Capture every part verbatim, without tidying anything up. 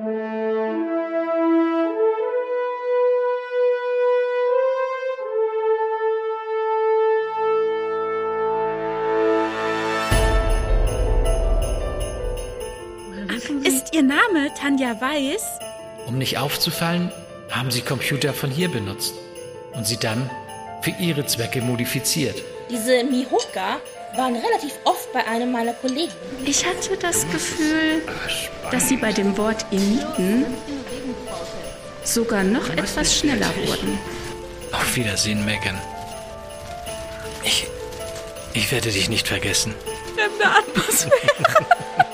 Ist Ihr Name Tanja Weiß? Um nicht aufzufallen, haben sie Computer von hier benutzt und sie dann für ihre Zwecke modifiziert. Diese Mihoka waren relativ oft bei einem meiner Kollegen. Ich hatte das Gefühl, dass Sie bei dem Wort Imiten sogar noch etwas schneller wurden. Auf Wiedersehen, Megan. Ich, ich werde dich nicht vergessen. Fremde Atmosphäre.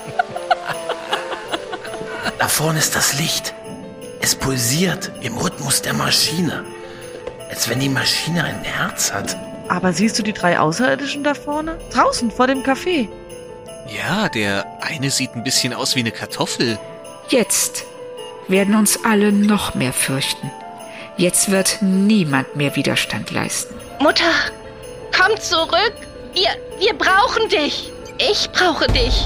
Da vorne ist das Licht. Es pulsiert im Rhythmus der Maschine. Als wenn die Maschine ein Herz hat. Aber siehst du die drei Außerirdischen da vorne? Draußen vor dem Café. Ja, der eine sieht ein bisschen aus wie eine Kartoffel. Jetzt werden uns alle noch mehr fürchten. Jetzt wird niemand mehr Widerstand leisten. Mutter, komm zurück. Wir, wir brauchen dich. Ich brauche dich.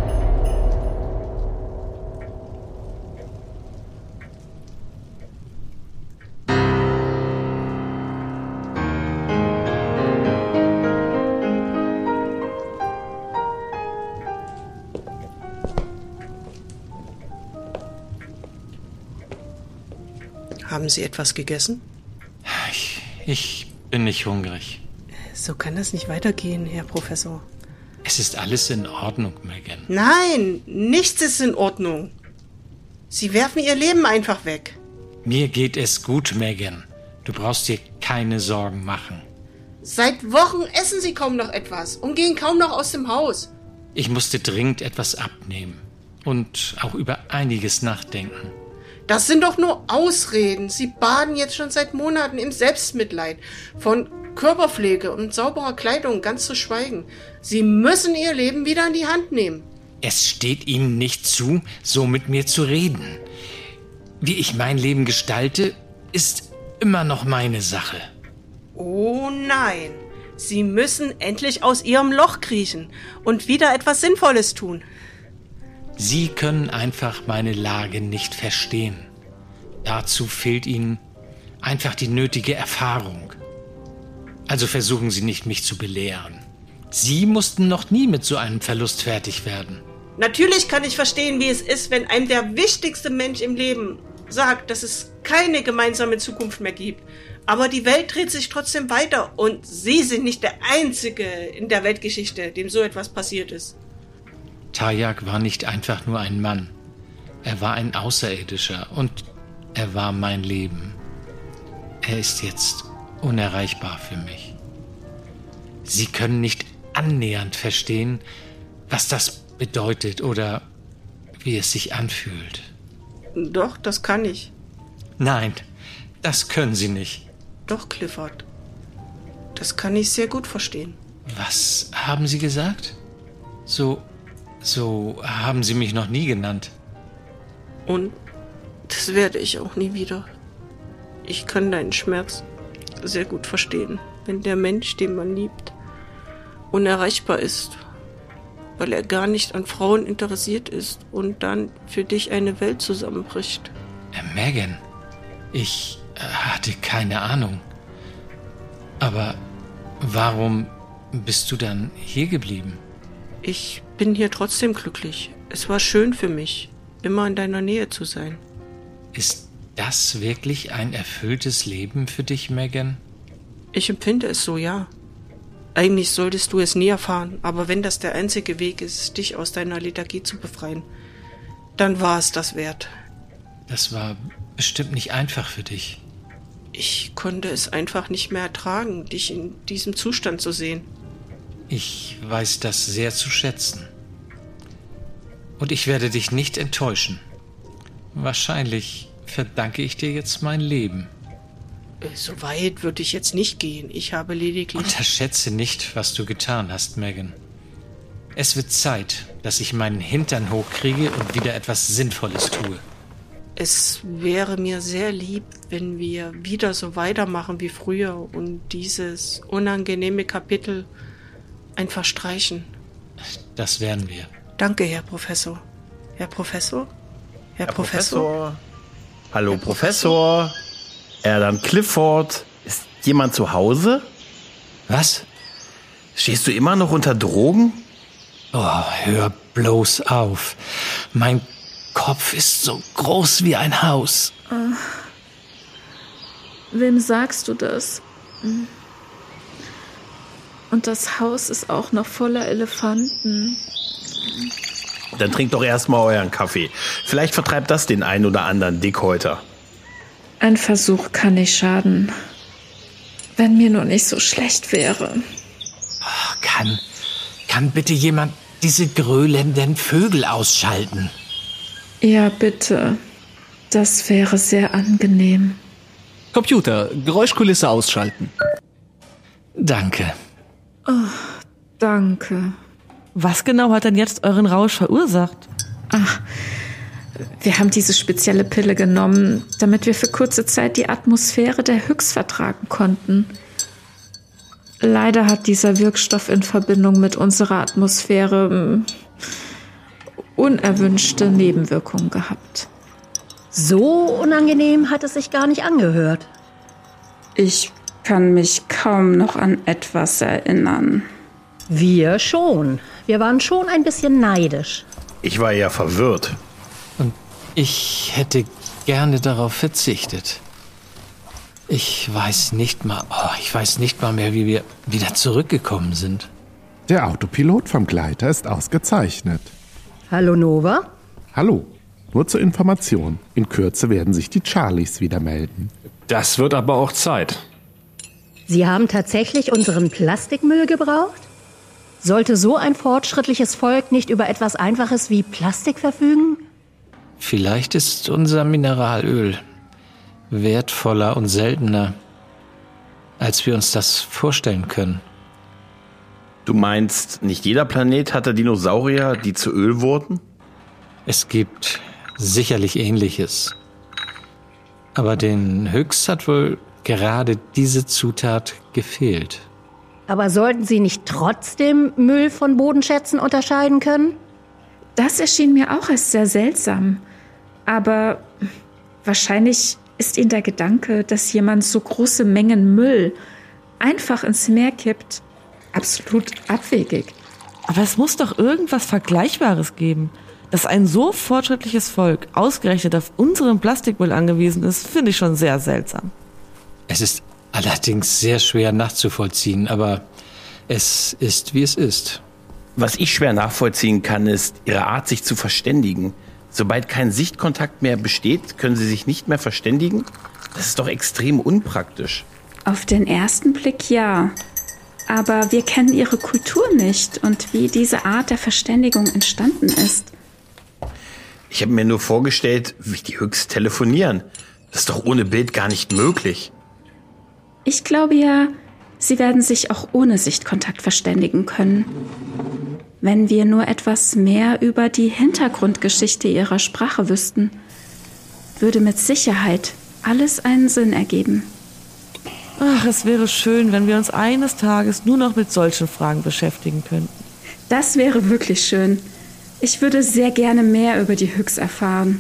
Haben Sie etwas gegessen? Ich, ich bin nicht hungrig. So kann das nicht weitergehen, Herr Professor. Es ist alles in Ordnung, Megan. Nein, nichts ist in Ordnung. Sie werfen Ihr Leben einfach weg. Mir geht es gut, Megan. Du brauchst dir keine Sorgen machen. Seit Wochen essen Sie kaum noch etwas und gehen kaum noch aus dem Haus. Ich musste dringend etwas abnehmen und auch über einiges nachdenken. Das sind doch nur Ausreden. Sie baden jetzt schon seit Monaten im Selbstmitleid. Von Körperpflege und sauberer Kleidung ganz zu schweigen. Sie müssen Ihr Leben wieder in die Hand nehmen. Es steht Ihnen nicht zu, so mit mir zu reden. Wie ich mein Leben gestalte, ist immer noch meine Sache. Oh nein. Sie müssen endlich aus Ihrem Loch kriechen und wieder etwas Sinnvolles tun. Sie können einfach meine Lage nicht verstehen. Dazu fehlt Ihnen einfach die nötige Erfahrung. Also versuchen Sie nicht, mich zu belehren. Sie mussten noch nie mit so einem Verlust fertig werden. Natürlich kann ich verstehen, wie es ist, wenn einem der wichtigste Mensch im Leben sagt, dass es keine gemeinsame Zukunft mehr gibt. Aber die Welt dreht sich trotzdem weiter und Sie sind nicht der Einzige in der Weltgeschichte, dem so etwas passiert ist. Tajak war nicht einfach nur ein Mann. Er war ein Außerirdischer und er war mein Leben. Er ist jetzt unerreichbar für mich. Sie können nicht annähernd verstehen, was das bedeutet oder wie es sich anfühlt. Doch, das kann ich. Nein, das können Sie nicht. Doch, Clifford. Das kann ich sehr gut verstehen. Was haben Sie gesagt? So... So haben Sie mich noch nie genannt. Und das werde ich auch nie wieder. Ich kann deinen Schmerz sehr gut verstehen, wenn der Mensch, den man liebt, unerreichbar ist, weil er gar nicht an Frauen interessiert ist und dann für dich eine Welt zusammenbricht. Äh, Megan, ich äh, hatte keine Ahnung. Aber warum bist du dann hier geblieben? Ich bin hier trotzdem glücklich. Es war schön für mich, immer in deiner Nähe zu sein. Ist das wirklich ein erfülltes Leben für dich, Megan? Ich empfinde es so, ja. Eigentlich solltest du es nie erfahren, aber wenn das der einzige Weg ist, dich aus deiner Lethargie zu befreien, dann war es das wert. Das war bestimmt nicht einfach für dich. Ich konnte es einfach nicht mehr ertragen, dich in diesem Zustand zu sehen. Ich weiß das sehr zu schätzen. Und ich werde dich nicht enttäuschen. Wahrscheinlich verdanke ich dir jetzt mein Leben. So weit würde ich jetzt nicht gehen. Ich habe lediglich... Unterschätze nicht, was du getan hast, Megan. Es wird Zeit, dass ich meinen Hintern hochkriege und wieder etwas Sinnvolles tue. Es wäre mir sehr lieb, wenn wir wieder so weitermachen wie früher und dieses unangenehme Kapitel einfach streichen. Das werden wir. Danke, Herr Professor. Herr Professor? Herr, Herr Professor? Professor. Hallo Professor. Er dann Clifford. Ist jemand zu Hause? Was? Stehst du immer noch unter Drogen? Oh, hör bloß auf. Mein Kopf ist so groß wie ein Haus. Äh, wem sagst du das? Und das Haus ist auch noch voller Elefanten. Dann trinkt doch erstmal euren Kaffee. Vielleicht vertreibt das den einen oder anderen Dickhäuter. Ein Versuch kann nicht schaden. Wenn mir nur nicht so schlecht wäre. Oh, kann, kann bitte jemand diese gröhlenden Vögel ausschalten? Ja, bitte. Das wäre sehr angenehm. Computer, Geräuschkulisse ausschalten. Danke. Oh, danke. Was genau hat denn jetzt euren Rausch verursacht? Ach, wir haben diese spezielle Pille genommen, damit wir für kurze Zeit die Atmosphäre der Hyx vertragen konnten. Leider hat dieser Wirkstoff in Verbindung mit unserer Atmosphäre mh, unerwünschte Nebenwirkungen gehabt. So unangenehm hat es sich gar nicht angehört. Ich kann mich kaum noch an etwas erinnern. Wir schon. Wir waren schon ein bisschen neidisch. Ich war ja verwirrt. Und ich hätte gerne darauf verzichtet. Ich weiß nicht mal, oh, ich weiß nicht mal mehr, wie wir wieder zurückgekommen sind. Der Autopilot vom Gleiter ist ausgezeichnet. Hallo Nova? Hallo, nur zur Information. In Kürze werden sich die Charlies wieder melden. Das wird aber auch Zeit. Sie haben tatsächlich unseren Plastikmüll gebraucht? Sollte so ein fortschrittliches Volk nicht über etwas Einfaches wie Plastik verfügen? Vielleicht ist unser Mineralöl wertvoller und seltener, als wir uns das vorstellen können. Du meinst, nicht jeder Planet hatte Dinosaurier, die zu Öl wurden? Es gibt sicherlich Ähnliches. Aber den Hyx hat wohl gerade diese Zutat gefehlt. Aber sollten Sie nicht trotzdem Müll von Bodenschätzen unterscheiden können? Das erschien mir auch als sehr seltsam. Aber wahrscheinlich ist Ihnen der Gedanke, dass jemand so große Mengen Müll einfach ins Meer kippt, absolut abwegig. Aber es muss doch irgendwas Vergleichbares geben. Dass ein so fortschrittliches Volk ausgerechnet auf unseren Plastikmüll angewiesen ist, finde ich schon sehr seltsam. Es ist allerdings sehr schwer nachzuvollziehen, aber es ist, wie es ist. Was ich schwer nachvollziehen kann, ist ihre Art, sich zu verständigen. Sobald kein Sichtkontakt mehr besteht, können sie sich nicht mehr verständigen? Das ist doch extrem unpraktisch. Auf den ersten Blick ja. Aber wir kennen ihre Kultur nicht und wie diese Art der Verständigung entstanden ist. Ich habe mir nur vorgestellt, wie die Hyx telefonieren. Das ist doch ohne Bild gar nicht möglich. Ich glaube ja, sie werden sich auch ohne Sichtkontakt verständigen können. Wenn wir nur etwas mehr über die Hintergrundgeschichte ihrer Sprache wüssten, würde mit Sicherheit alles einen Sinn ergeben. Ach, es wäre schön, wenn wir uns eines Tages nur noch mit solchen Fragen beschäftigen könnten. Das wäre wirklich schön. Ich würde sehr gerne mehr über die Hyx erfahren.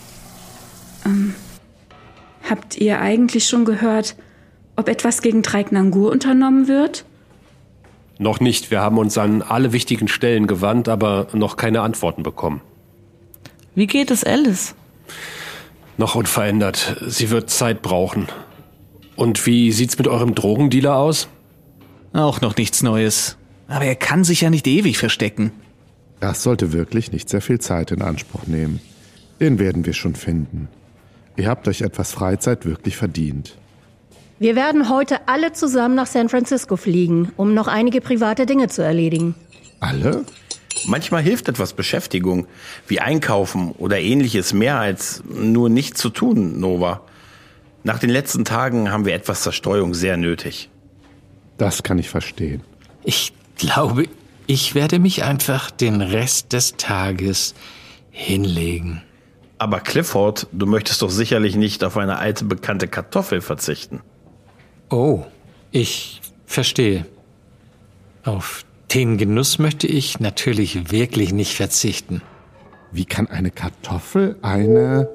Ähm, habt ihr eigentlich schon gehört, ob etwas gegen Dreik Nangur unternommen wird? Noch nicht. Wir haben uns an alle wichtigen Stellen gewandt, aber noch keine Antworten bekommen. Wie geht es Alice? Noch unverändert. Sie wird Zeit brauchen. Und wie sieht's mit eurem Drogendealer aus? Auch noch nichts Neues. Aber er kann sich ja nicht ewig verstecken. Das sollte wirklich nicht sehr viel Zeit in Anspruch nehmen. Den werden wir schon finden. Ihr habt euch etwas Freizeit wirklich verdient. Wir werden heute alle zusammen nach San Francisco fliegen, um noch einige private Dinge zu erledigen. Alle? Manchmal hilft etwas Beschäftigung, wie Einkaufen oder Ähnliches, mehr als nur nichts zu tun, Nova. Nach den letzten Tagen haben wir etwas Zerstreuung sehr nötig. Das kann ich verstehen. Ich glaube, ich werde mich einfach den Rest des Tages hinlegen. Aber Clifford, du möchtest doch sicherlich nicht auf eine alte bekannte Kartoffel verzichten. Oh, ich verstehe. Auf den Genuss möchte ich natürlich wirklich nicht verzichten. Wie kann eine Kartoffel eine...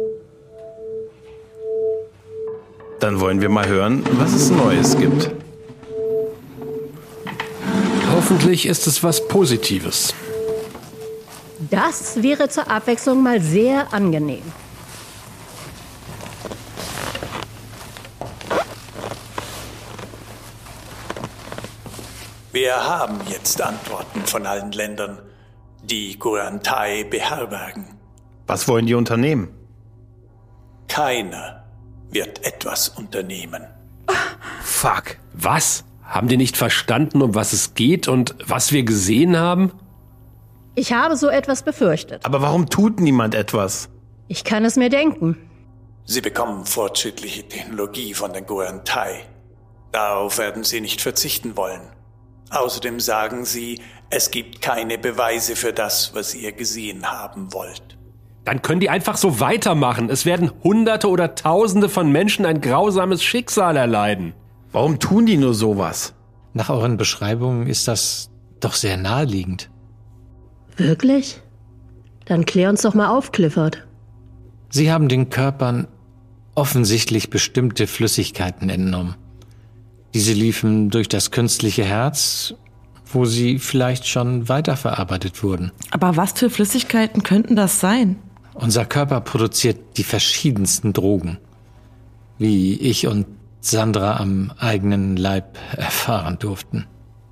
Dann wollen wir mal hören, was es Neues gibt. Hoffentlich ist es was Positives. Das wäre zur Abwechslung mal sehr angenehm. Wir haben jetzt Antworten von allen Ländern, die Gurantai beherbergen. Was wollen die unternehmen? Keiner wird etwas unternehmen. Fuck. Was? Haben die nicht verstanden, um was es geht und was wir gesehen haben? Ich habe so etwas befürchtet. Aber warum tut niemand etwas? Ich kann es mir denken. Sie bekommen fortschrittliche Technologie von den Gurantai. Darauf werden sie nicht verzichten wollen. Außerdem sagen sie, es gibt keine Beweise für das, was ihr gesehen haben wollt. Dann können die einfach so weitermachen. Es werden Hunderte oder Tausende von Menschen ein grausames Schicksal erleiden. Warum tun die nur sowas? Nach euren Beschreibungen ist das doch sehr naheliegend. Wirklich? Dann klär uns doch mal auf, Clifford. Sie haben den Körpern offensichtlich bestimmte Flüssigkeiten entnommen. Diese liefen durch das künstliche Herz, wo sie vielleicht schon weiterverarbeitet wurden. Aber was für Flüssigkeiten könnten das sein? Unser Körper produziert die verschiedensten Drogen, wie ich und Sandra am eigenen Leib erfahren durften.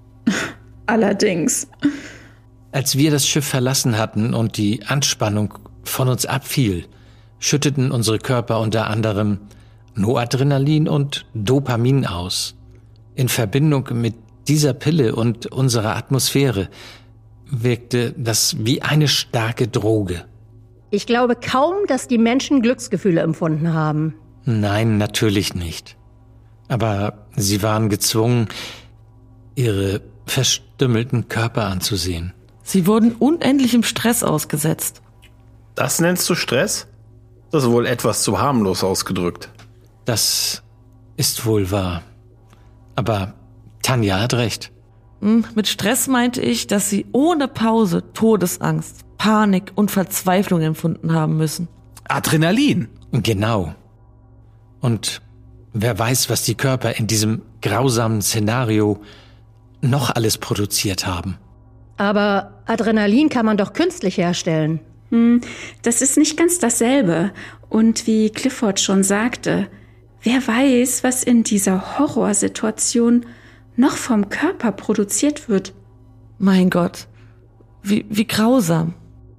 Allerdings. Als wir das Schiff verlassen hatten und die Anspannung von uns abfiel, schütteten unsere Körper unter anderem Noradrenalin und Dopamin aus. In Verbindung mit dieser Pille und unserer Atmosphäre wirkte das wie eine starke Droge. Ich glaube kaum, dass die Menschen Glücksgefühle empfunden haben. Nein, natürlich nicht. Aber sie waren gezwungen, ihre verstümmelten Körper anzusehen. Sie wurden unendlichem Stress ausgesetzt. Das nennst du Stress? Das ist wohl etwas zu harmlos ausgedrückt. Das ist wohl wahr. Aber Tanja hat recht. Mit Stress meinte ich, dass sie ohne Pause Todesangst, Panik und Verzweiflung empfunden haben müssen. Adrenalin. Genau. Und wer weiß, was die Körper in diesem grausamen Szenario noch alles produziert haben. Aber Adrenalin kann man doch künstlich herstellen. Hm, das ist nicht ganz dasselbe. Und wie Clifford schon sagte, wer weiß, was in dieser Horrorsituation noch vom Körper produziert wird. Mein Gott, wie, wie grausam.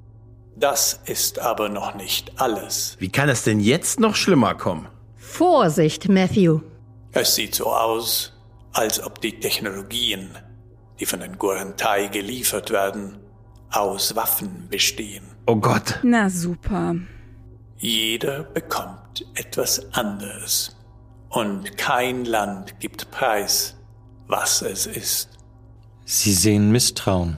Das ist aber noch nicht alles. Wie kann es denn jetzt noch schlimmer kommen? Vorsicht, Matthew. Es sieht so aus, als ob die Technologien, die von den Gurantai geliefert werden, aus Waffen bestehen. Oh Gott. Na super. Jeder bekommt etwas anderes. Und kein Land gibt preis, was es ist. Sie sehen Misstrauen.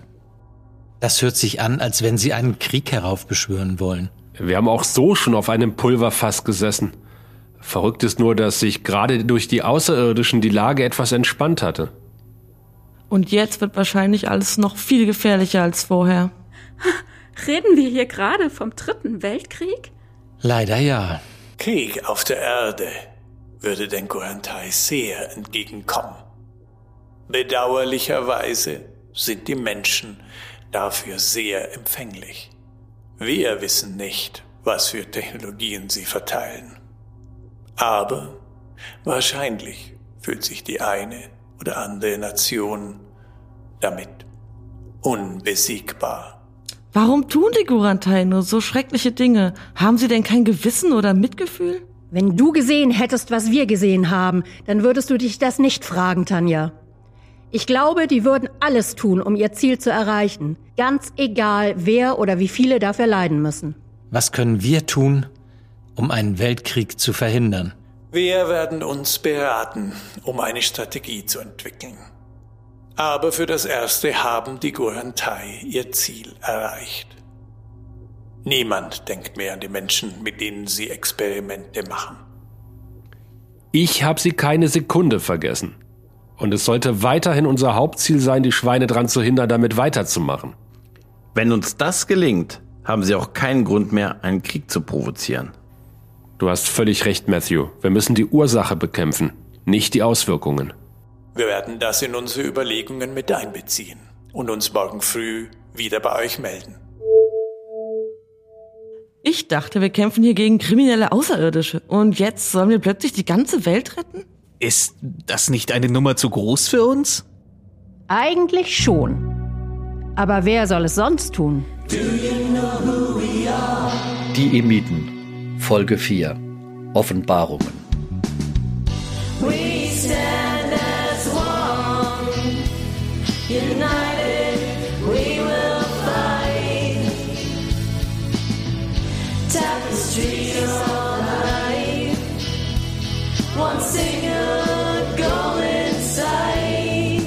Das hört sich an, als wenn sie einen Krieg heraufbeschwören wollen. Wir haben auch so schon auf einem Pulverfass gesessen. Verrückt ist nur, dass sich gerade durch die Außerirdischen die Lage etwas entspannt hatte. Und jetzt wird wahrscheinlich alles noch viel gefährlicher als vorher. Reden wir hier gerade vom Dritten Weltkrieg? Leider ja. Krieg auf der Erde würde den Gurantai sehr entgegenkommen. Bedauerlicherweise sind die Menschen dafür sehr empfänglich. Wir wissen nicht, was für Technologien sie verteilen. Aber wahrscheinlich fühlt sich die eine oder andere Nation damit unbesiegbar. Warum tun die Gurantai nur so schreckliche Dinge? Haben sie denn kein Gewissen oder Mitgefühl? Wenn du gesehen hättest, was wir gesehen haben, dann würdest du dich das nicht fragen, Tanja. Ich glaube, die würden alles tun, um ihr Ziel zu erreichen. Ganz egal, wer oder wie viele dafür leiden müssen. Was können wir tun, um einen Weltkrieg zu verhindern? Wir werden uns beraten, um eine Strategie zu entwickeln. Aber für das Erste haben die Gurantai ihr Ziel erreicht. Niemand denkt mehr an die Menschen, mit denen sie Experimente machen. Ich habe sie keine Sekunde vergessen. Und es sollte weiterhin unser Hauptziel sein, die Schweine daran zu hindern, damit weiterzumachen. Wenn uns das gelingt, haben sie auch keinen Grund mehr, einen Krieg zu provozieren. Du hast völlig recht, Matthew. Wir müssen die Ursache bekämpfen, nicht die Auswirkungen. Wir werden das in unsere Überlegungen mit einbeziehen und uns morgen früh wieder bei euch melden. Ich dachte, wir kämpfen hier gegen kriminelle Außerirdische. Und jetzt sollen wir plötzlich die ganze Welt retten? Ist das nicht eine Nummer zu groß für uns? Eigentlich schon. Aber wer soll es sonst tun? Die Emiten, Folge vier, Offenbarungen. We stand as one, united we will fight. Tapestries of life, one single golden sight.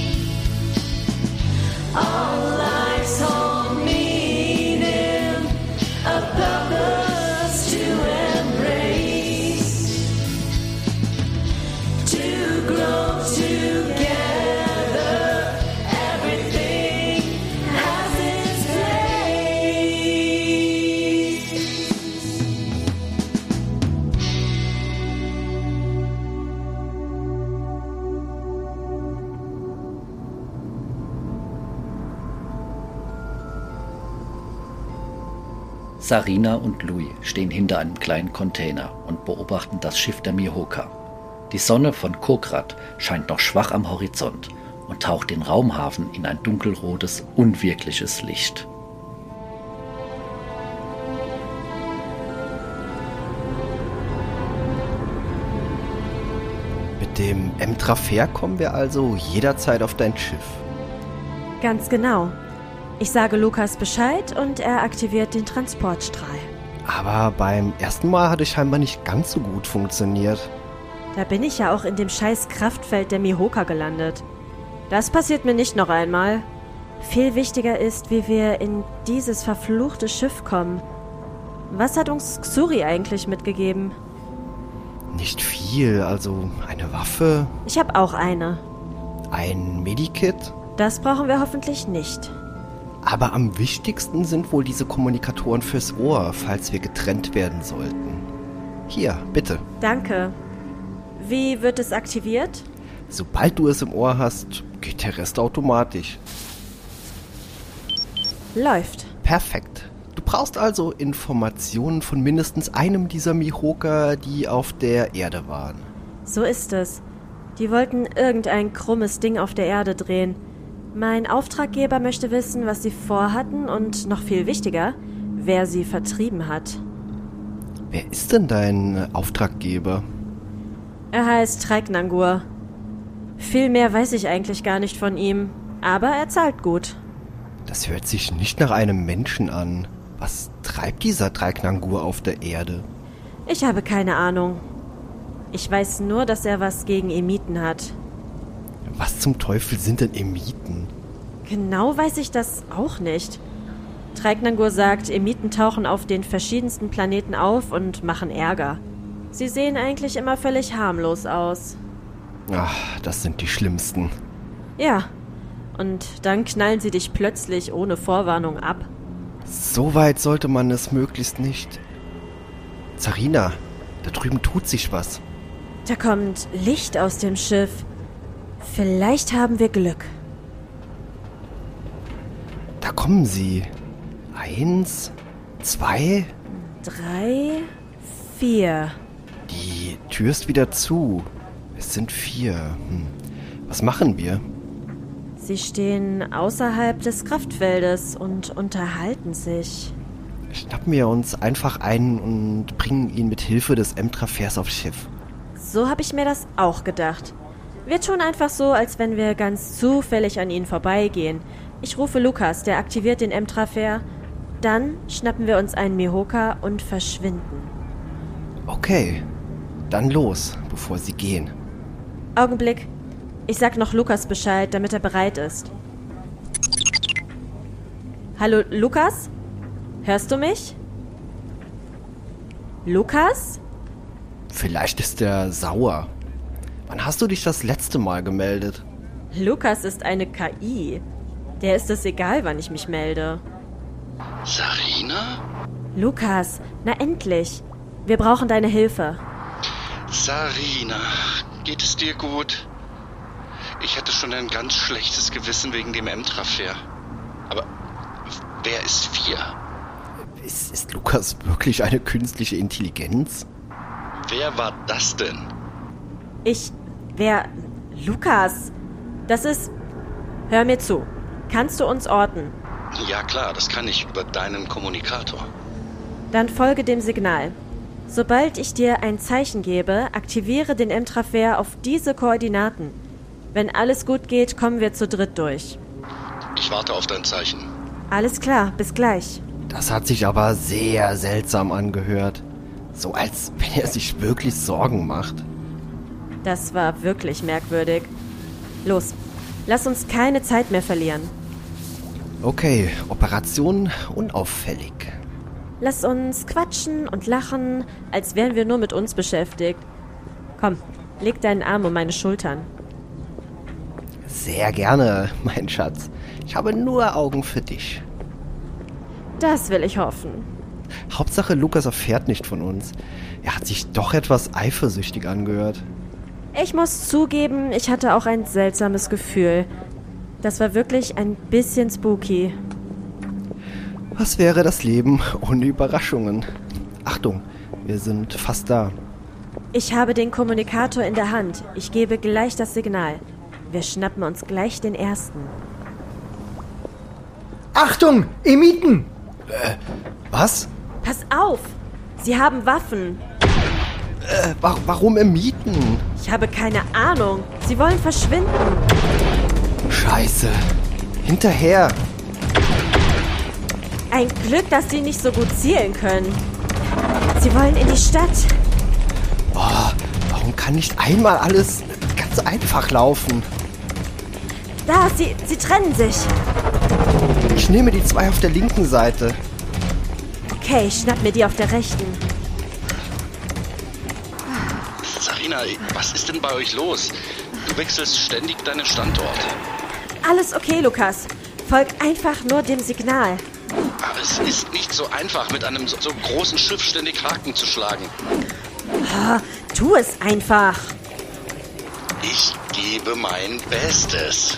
All lives hold meaning, a purpose to embrace, to grow together. Everything has its place. Sarina und Louis stehen hinter einem kleinen Container und beobachten das Schiff der Mihoka. Die Sonne von Kokrat scheint noch schwach am Horizont und taucht den Raumhafen in ein dunkelrotes, unwirkliches Licht. Mit dem Emtrafer kommen wir also jederzeit auf dein Schiff. Ganz genau. Ich sage Lukas Bescheid und er aktiviert den Transportstrahl. Aber beim ersten Mal hat es scheinbar nicht ganz so gut funktioniert. Da bin ich ja auch in dem scheiß Kraftfeld der Mihoka gelandet. Das passiert mir nicht noch einmal. Viel wichtiger ist, wie wir in dieses verfluchte Schiff kommen. Was hat uns Xuri eigentlich mitgegeben? Nicht viel, also eine Waffe. Ich habe auch eine. Ein Medikit? Das brauchen wir hoffentlich nicht. Aber am wichtigsten sind wohl diese Kommunikatoren fürs Ohr, falls wir getrennt werden sollten. Hier, bitte. Danke. Wie wird es aktiviert? Sobald du es im Ohr hast, geht der Rest automatisch. Läuft. Perfekt. Du brauchst also Informationen von mindestens einem dieser Mihoka, die auf der Erde waren. So ist es. Die wollten irgendein krummes Ding auf der Erde drehen. Mein Auftraggeber möchte wissen, was sie vorhatten und, noch viel wichtiger, wer sie vertrieben hat. Wer ist denn dein Auftraggeber? Er heißt Traiknangur. Viel mehr weiß ich eigentlich gar nicht von ihm, aber er zahlt gut. Das hört sich nicht nach einem Menschen an. Was treibt dieser Traiknangur auf der Erde? Ich habe keine Ahnung. Ich weiß nur, dass er was gegen Emiten hat. Was zum Teufel sind denn Emiten? Genau weiß ich das auch nicht. Traiknangur sagt, Emiten tauchen auf den verschiedensten Planeten auf und machen Ärger. Sie sehen eigentlich immer völlig harmlos aus. Ach, das sind die Schlimmsten. Ja, und dann knallen sie dich plötzlich ohne Vorwarnung ab. So weit sollte man es möglichst nicht. Sarina, da drüben tut sich was. Da kommt Licht aus dem Schiff. Vielleicht haben wir Glück. Da kommen sie. Eins, zwei, drei, vier. Die Tür ist wieder zu. Es sind vier. Hm. Was machen wir? Sie stehen außerhalb des Kraftfeldes und unterhalten sich. Schnappen wir uns einfach einen und bringen ihn mit Hilfe des Emtrafers aufs Schiff. So habe ich mir das auch gedacht. Wir tun einfach so, als wenn wir ganz zufällig an ihnen vorbeigehen. Ich rufe Lukas, der aktiviert den Emtrafer. Dann schnappen wir uns einen Mihoka und verschwinden. Okay, dann los, bevor sie gehen. Augenblick. Ich sag noch Lukas Bescheid, damit er bereit ist. Hallo, Lukas? Hörst du mich? Lukas? Vielleicht ist er sauer. Wann hast du dich das letzte Mal gemeldet? Lukas ist eine K I. Der ist es egal, wann ich mich melde. Sarina? Lukas, na endlich. Wir brauchen deine Hilfe. Sarina, geht es dir gut? Ich hatte schon ein ganz schlechtes Gewissen wegen dem M-Transfer. Aber wer ist wir? Ist, ist Lukas wirklich eine künstliche Intelligenz? Wer war das denn? Ich... Wer... Lukas. Das ist... Hör mir zu. Kannst du uns orten? Ja klar, das kann ich über deinen Kommunikator. Dann folge dem Signal. Sobald ich dir ein Zeichen gebe, aktiviere den M-Transfer auf diese Koordinaten. Wenn alles gut geht, kommen wir zu dritt durch. Ich warte auf dein Zeichen. Alles klar, bis gleich. Das hat sich aber sehr seltsam angehört. So als wenn er sich wirklich Sorgen macht. Das war wirklich merkwürdig. Los, lass uns keine Zeit mehr verlieren. Okay, Operation unauffällig. Lass uns quatschen und lachen, als wären wir nur mit uns beschäftigt. Komm, leg deinen Arm um meine Schultern. Sehr gerne, mein Schatz. Ich habe nur Augen für dich. Das will ich hoffen. Hauptsache, Lukas erfährt nicht von uns. Er hat sich doch etwas eifersüchtig angehört. Ich muss zugeben, ich hatte auch ein seltsames Gefühl. Das war wirklich ein bisschen spooky. Was wäre das Leben ohne Überraschungen? Achtung, wir sind fast da. Ich habe den Kommunikator in der Hand. Ich gebe gleich das Signal. Wir schnappen uns gleich den ersten. Achtung, Emiten! Äh, was? Pass auf! Sie haben Waffen. Äh, wa- warum Emiten? Ich habe keine Ahnung. Sie wollen verschwinden. Scheiße. Hinterher. Ein Glück, dass sie nicht so gut zielen können. Sie wollen in die Stadt. Oh, warum kann nicht einmal alles ganz einfach laufen? Da, sie, sie trennen sich. Ich nehme die zwei auf der linken Seite. Okay, ich schnapp mir die auf der rechten. Sarina, was ist denn bei euch los? Du wechselst ständig deinen Standort. Alles okay, Lukas. Folg einfach nur dem Signal. Aber es ist nicht so einfach, mit einem so, so großen Schiff ständig Haken zu schlagen. Oh, tu es einfach. Ich gebe mein Bestes.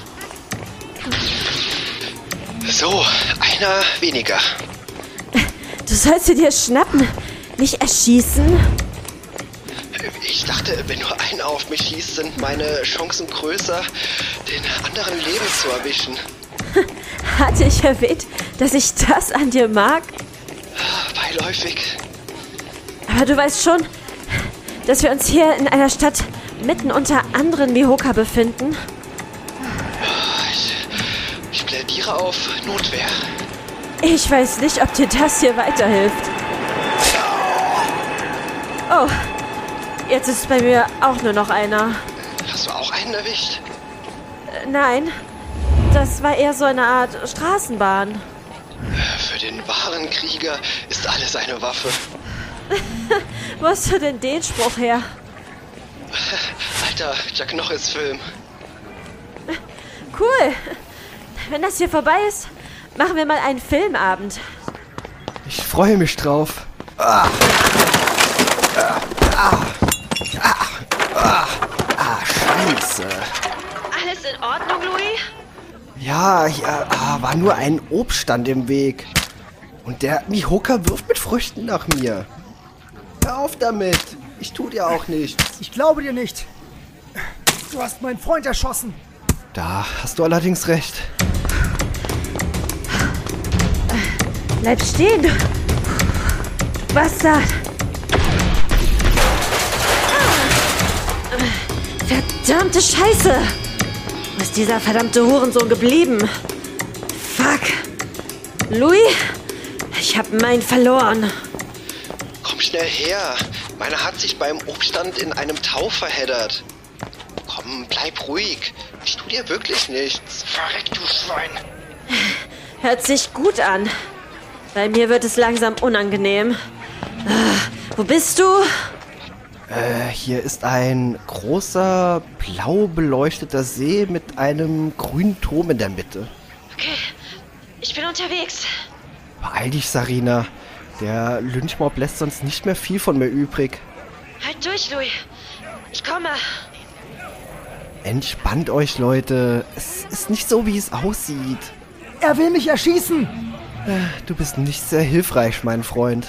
So, einer weniger. Du sollst sie dir schnappen, nicht erschießen. Ich dachte, wenn nur einer auf mich schießt, sind meine Chancen größer, den anderen Leben zu erwischen. Hatte ich erwähnt, dass ich das an dir mag? Beiläufig. Aber du weißt schon, dass wir uns hier in einer Stadt mitten unter anderen Mihoka befinden? Ich, ich plädiere auf Notwehr. Ich weiß nicht, ob dir das hier weiterhilft. Oh, jetzt ist bei mir auch nur noch einer. Hast du auch einen erwischt? Äh, Nein, das war eher so eine Art Straßenbahn. Für den wahren Krieger ist alles eine Waffe. Wo hast du denn den Spruch her? Alter Chuck Norris-Film. Cool. Wenn das hier vorbei ist, machen wir mal einen Filmabend. Ich freue mich drauf. Ah. Ah. Ah. Ah. Ah. Ah, scheiße. Alles in Ordnung, Louis? Ja, hier ah, war nur ein Obststand im Weg. Und der Mihoka wirft mit Früchten nach mir. Hör auf damit. Ich tu dir auch nichts. Ich glaube dir nicht. Du hast meinen Freund erschossen. Da hast du allerdings recht. Bleib stehen, du Bastard. Verdammte Scheiße. Wo ist dieser verdammte Hurensohn geblieben? Fuck. Louis, ich hab meinen verloren. Komm schnell her. Meiner hat sich beim Obststand in einem Tau verheddert. Komm, bleib ruhig. Ich tu dir wirklich nichts. Verreck, du Schwein. Hört sich gut an. Bei mir wird es langsam unangenehm. Ah, wo bist du? Äh, hier ist ein großer, blau beleuchteter See mit einem grünen Turm in der Mitte. Okay, ich bin unterwegs. Beeil dich, Sarina. Der Lynchmob lässt sonst nicht mehr viel von mir übrig. Halt durch, Louis. Ich komme. Entspannt euch, Leute. Es ist nicht so, wie es aussieht. Er will mich erschießen. Du bist nicht sehr hilfreich, mein Freund.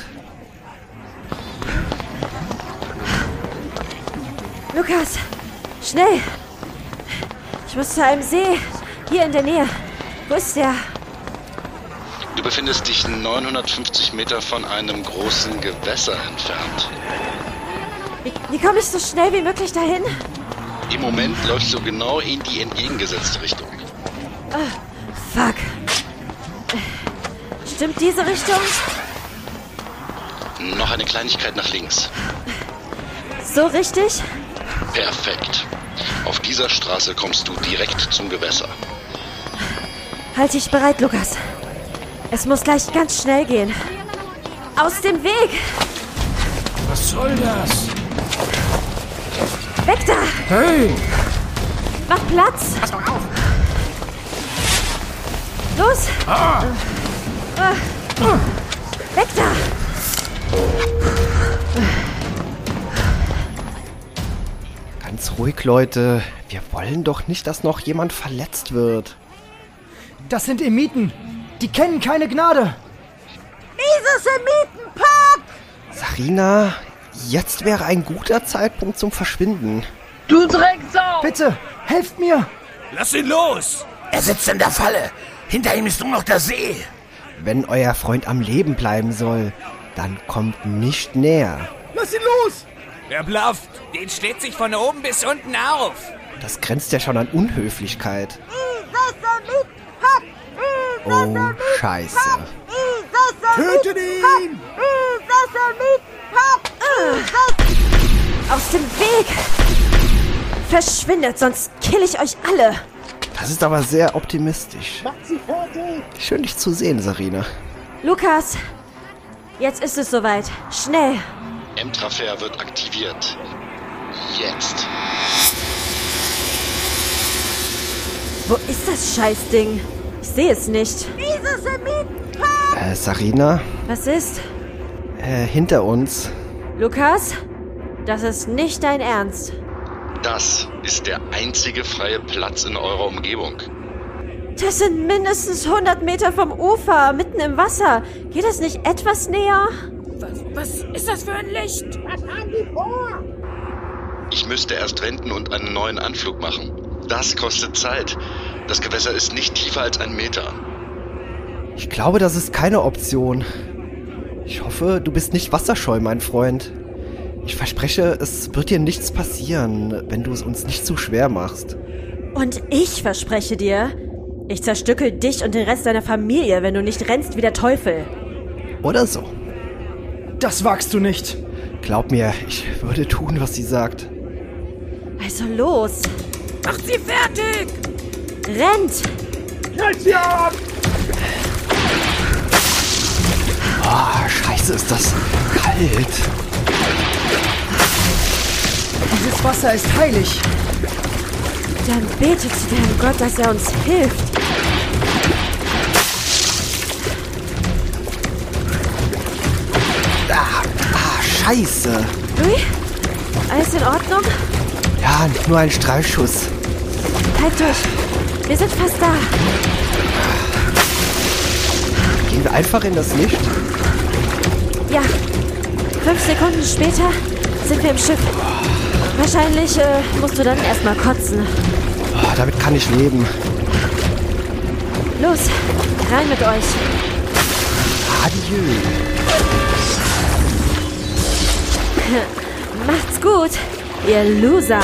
Lukas, schnell. Ich muss zu einem See. Hier in der Nähe. Wo ist der? Du befindest dich neunhundertfünfzig Meter von einem großen Gewässer entfernt. Wie, wie komme ich so schnell wie möglich dahin? Im Moment läufst du genau in die entgegengesetzte Richtung. Oh, fuck. Stimmt diese Richtung? Noch eine Kleinigkeit nach links. So richtig? Perfekt. Auf dieser Straße kommst du direkt zum Gewässer. Halt dich bereit, Lukas. Es muss gleich ganz schnell gehen. Aus dem Weg! Was soll das? Weg da! Hey! Mach Platz! Pass doch auf! Los! Ah. Äh. Weg da! Ganz ruhig, Leute. Wir wollen doch nicht, dass noch jemand verletzt wird. Das sind Emiten. Die kennen keine Gnade. Mieses Emitenpack! Sarina, jetzt wäre ein guter Zeitpunkt zum Verschwinden. Du Drecksau! Bitte, helft mir! Lass ihn los! Er sitzt in der Falle. Hinter ihm ist nur noch der See. Wenn euer Freund am Leben bleiben soll, dann kommt nicht näher. Lass ihn los! Wer blufft, den steht sich von oben bis unten auf. Das grenzt ja schon an Unhöflichkeit. Mieses Emitenpack! Oh, Scheiße. Tötet ihn! Aus dem Weg! Verschwindet, sonst kill ich euch alle! Das ist aber sehr optimistisch. Mach sie fertig! Schön, dich zu sehen, Sarina. Lukas, jetzt ist es soweit. Schnell! M-Trafer wird aktiviert. Jetzt. Wo ist das Scheißding? Ich sehe es nicht. Mieses Emitenpack! Äh, Sarina? Was ist? Äh, hinter uns. Lukas, das ist nicht dein Ernst. Das ist der einzige freie Platz in eurer Umgebung. Das sind mindestens hundert Meter vom Ufer, mitten im Wasser. Geht das nicht etwas näher? Was, was ist das für ein Licht? Was haben die vor? Ich müsste erst wenden und einen neuen Anflug machen. Das kostet Zeit. Das Gewässer ist nicht tiefer als ein Meter. Ich glaube, das ist keine Option. Ich hoffe, du bist nicht wasserscheu, mein Freund. Ich verspreche, es wird dir nichts passieren, wenn du es uns nicht zu schwer machst. Und ich verspreche dir, ich zerstückel dich und den Rest deiner Familie, wenn du nicht rennst wie der Teufel. Oder so. Das wagst du nicht. Glaub mir, ich würde tun, was sie sagt. Also los. Macht sie fertig! Rennt! Knallt sie ab! Oh, scheiße, ist das kalt. Dieses Wasser ist heilig. Dann betet zu deinem Gott, dass er uns hilft. Ah, ah, scheiße. Louis? Alles in Ordnung? Ja, nur ein Streifschuss. Halt durch. Wir sind fast da. Gehen wir einfach in das Licht? Ja. Fünf Sekunden später sind wir im Schiff. Wahrscheinlich äh, musst du dann erstmal kotzen. Oh, damit kann ich leben. Los, rein mit euch. Adieu. Macht's gut, ihr Loser.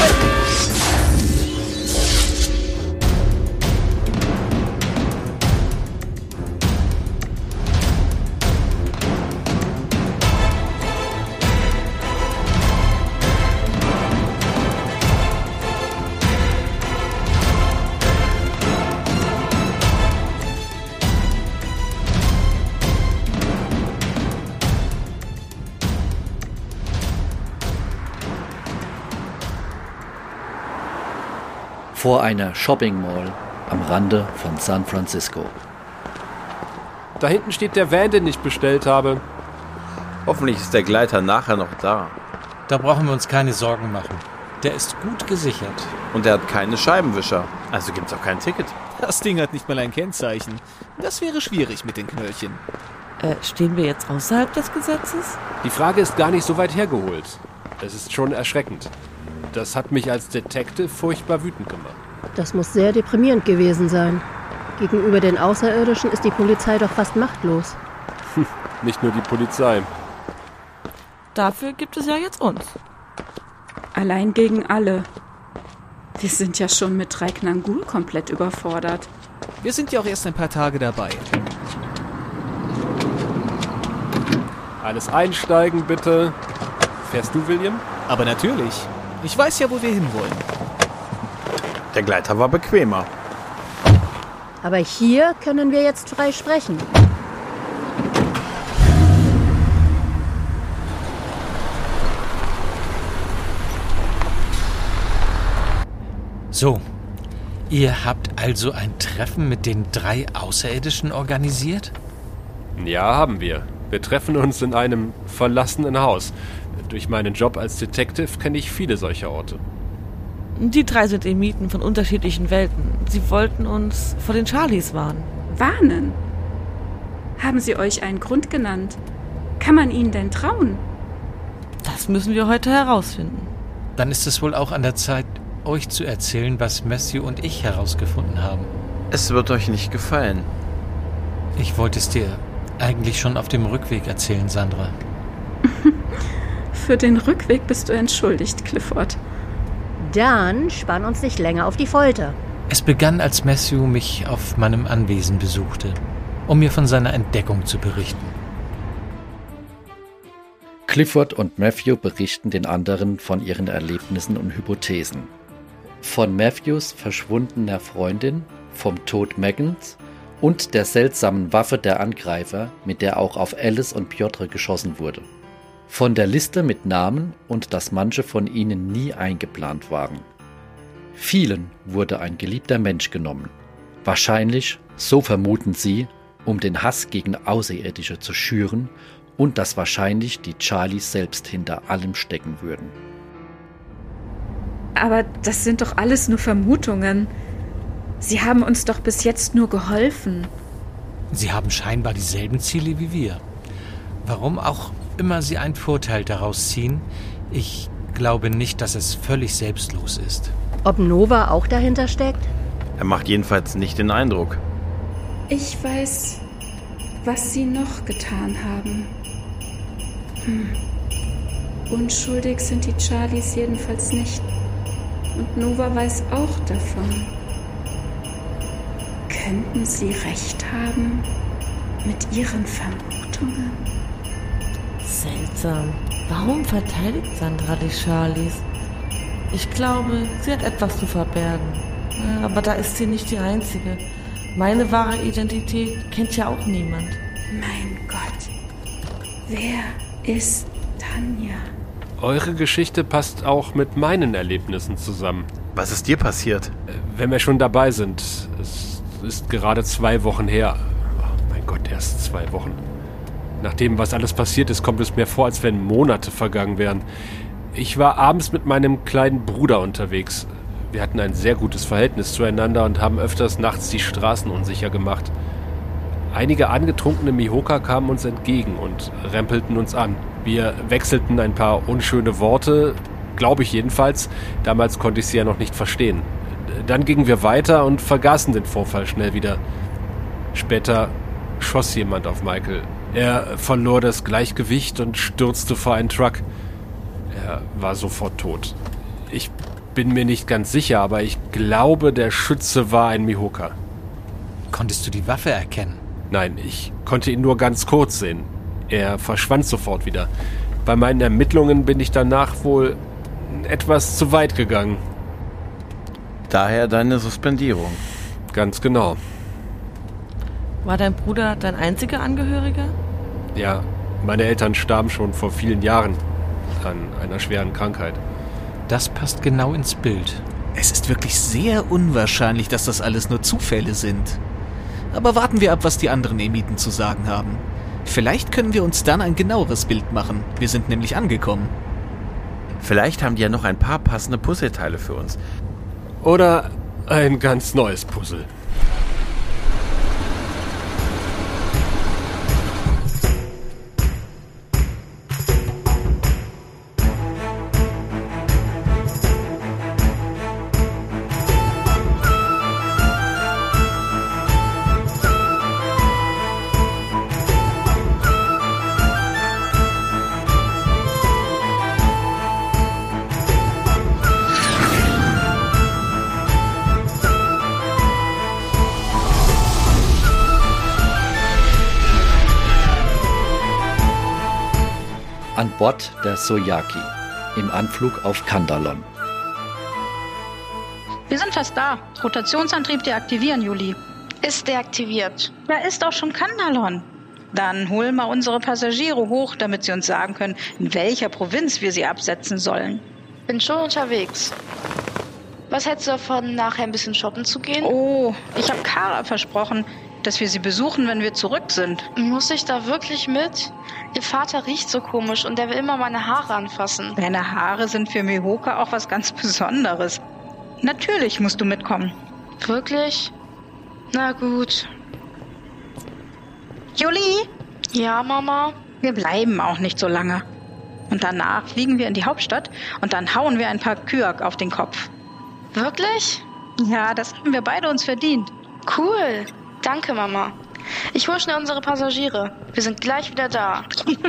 Vor einer Shopping Mall am Rande von San Francisco. Da hinten steht der Van, den ich bestellt habe. Hoffentlich ist der Gleiter nachher noch da. Da brauchen wir uns keine Sorgen machen. Der ist gut gesichert. Und er hat keine Scheibenwischer. Also gibt's auch kein Ticket. Das Ding hat nicht mal ein Kennzeichen. Das wäre schwierig mit den Knöllchen. Äh, stehen wir jetzt außerhalb des Gesetzes? Die Frage ist gar nicht so weit hergeholt. Es ist schon erschreckend. Das hat mich als Detective furchtbar wütend gemacht. Das muss sehr deprimierend gewesen sein. Gegenüber den Außerirdischen ist die Polizei doch fast machtlos. Hm, nicht nur die Polizei. Dafür gibt es ja jetzt uns. Allein gegen alle. Wir sind ja schon mit Raik Nangul komplett überfordert. Wir sind ja auch erst ein paar Tage dabei. Alles einsteigen, bitte. Fährst du, William? Aber natürlich. Ich weiß ja, wo wir hinwollen. Der Gleiter war bequemer. Aber hier können wir jetzt frei sprechen. So, ihr habt also ein Treffen mit den drei Außerirdischen organisiert? Ja, haben wir. Wir treffen uns in einem verlassenen Haus. Durch meinen Job als Detective kenne ich viele solcher Orte. Die drei sind Emiten von unterschiedlichen Welten. Sie wollten uns vor den Charlies warnen. Warnen? Haben sie euch einen Grund genannt? Kann man ihnen denn trauen? Das müssen wir heute herausfinden. Dann ist es wohl auch an der Zeit, euch zu erzählen, was Matthew und ich herausgefunden haben. Es wird euch nicht gefallen. Ich wollte es dir eigentlich schon auf dem Rückweg erzählen, Sandra. Für den Rückweg bist du entschuldigt, Clifford. Dann spann uns nicht länger auf die Folter. Es begann, als Matthew mich auf meinem Anwesen besuchte, um mir von seiner Entdeckung zu berichten. Clifford und Matthew berichten den anderen von ihren Erlebnissen und Hypothesen. Von Matthews verschwundener Freundin, vom Tod Megans und der seltsamen Waffe der Angreifer, mit der auch auf Alice und Piotr geschossen wurde. Von der Liste mit Namen und dass manche von ihnen nie eingeplant waren. Vielen wurde ein geliebter Mensch genommen. Wahrscheinlich, so vermuten sie, um den Hass gegen Außerirdische zu schüren und dass wahrscheinlich die Charlies selbst hinter allem stecken würden. Aber das sind doch alles nur Vermutungen. Sie haben uns doch bis jetzt nur geholfen. Sie haben scheinbar dieselben Ziele wie wir. Warum auch immer sie einen Vorteil daraus ziehen, ich glaube nicht, dass es völlig selbstlos ist. Ob Nova auch dahinter steckt? Er macht jedenfalls nicht den Eindruck. Ich weiß, was sie noch getan haben. Hm. Unschuldig sind die Charlies jedenfalls nicht. Und Nova weiß auch davon. Könnten sie recht haben mit ihren Vermutungen? Seltsam. Warum verteidigt Sandra die Charlies? Ich glaube, sie hat etwas zu verbergen. Aber da ist sie nicht die Einzige. Meine wahre Identität kennt ja auch niemand. Mein Gott. Wer ist Tanja? Eure Geschichte passt auch mit meinen Erlebnissen zusammen. Was ist dir passiert? Wenn wir schon dabei sind. Es ist gerade zwei Wochen her. Oh mein Gott, erst zwei Wochen. Nach dem, was alles passiert ist, kommt es mir vor, als wenn Monate vergangen wären. Ich war abends mit meinem kleinen Bruder unterwegs. Wir hatten ein sehr gutes Verhältnis zueinander und haben öfters nachts die Straßen unsicher gemacht. Einige angetrunkene Mihoka kamen uns entgegen und rempelten uns an. Wir wechselten ein paar unschöne Worte, glaube ich jedenfalls. Damals konnte ich sie ja noch nicht verstehen. Dann gingen wir weiter und vergaßen den Vorfall schnell wieder. Später schoss jemand auf Michael. Er verlor das Gleichgewicht und stürzte vor einen Truck. Er war sofort tot. Ich bin mir nicht ganz sicher, aber ich glaube, der Schütze war ein Mihoka. Konntest du die Waffe erkennen? Nein, ich konnte ihn nur ganz kurz sehen. Er verschwand sofort wieder. Bei meinen Ermittlungen bin ich danach wohl etwas zu weit gegangen. Daher deine Suspendierung. Ganz genau. War dein Bruder dein einziger Angehöriger? Ja, meine Eltern starben schon vor vielen Jahren an einer schweren Krankheit. Das passt genau ins Bild. Es ist wirklich sehr unwahrscheinlich, dass das alles nur Zufälle sind. Aber warten wir ab, was die anderen Emiten zu sagen haben. Vielleicht können wir uns dann ein genaueres Bild machen. Wir sind nämlich angekommen. Vielleicht haben die ja noch ein paar passende Puzzleteile für uns. Oder ein ganz neues Puzzle. An Bord der Soyaki, im Anflug auf Kandalon. Wir sind fast da. Rotationsantrieb deaktivieren, Juli. Ist deaktiviert. Da ist auch schon Kandalon. Dann holen wir unsere Passagiere hoch, damit sie uns sagen können, in welcher Provinz wir sie absetzen sollen. Bin schon unterwegs. Was hältst du davon, nachher ein bisschen shoppen zu gehen? Oh, ich habe Kara versprochen, dass wir sie besuchen, wenn wir zurück sind. Muss ich da wirklich mit? Ihr Vater riecht so komisch und der will immer meine Haare anfassen. Deine Haare sind für Mihoka auch was ganz Besonderes. Natürlich musst du mitkommen. Wirklich? Na gut. Juli? Ja, Mama? Wir bleiben auch nicht so lange. Und danach fliegen wir in die Hauptstadt und dann hauen wir ein paar Kyak auf den Kopf. Wirklich? Ja, das haben wir beide uns verdient. Cool. Danke, Mama. Ich hole schnell unsere Passagiere. Wir sind gleich wieder da.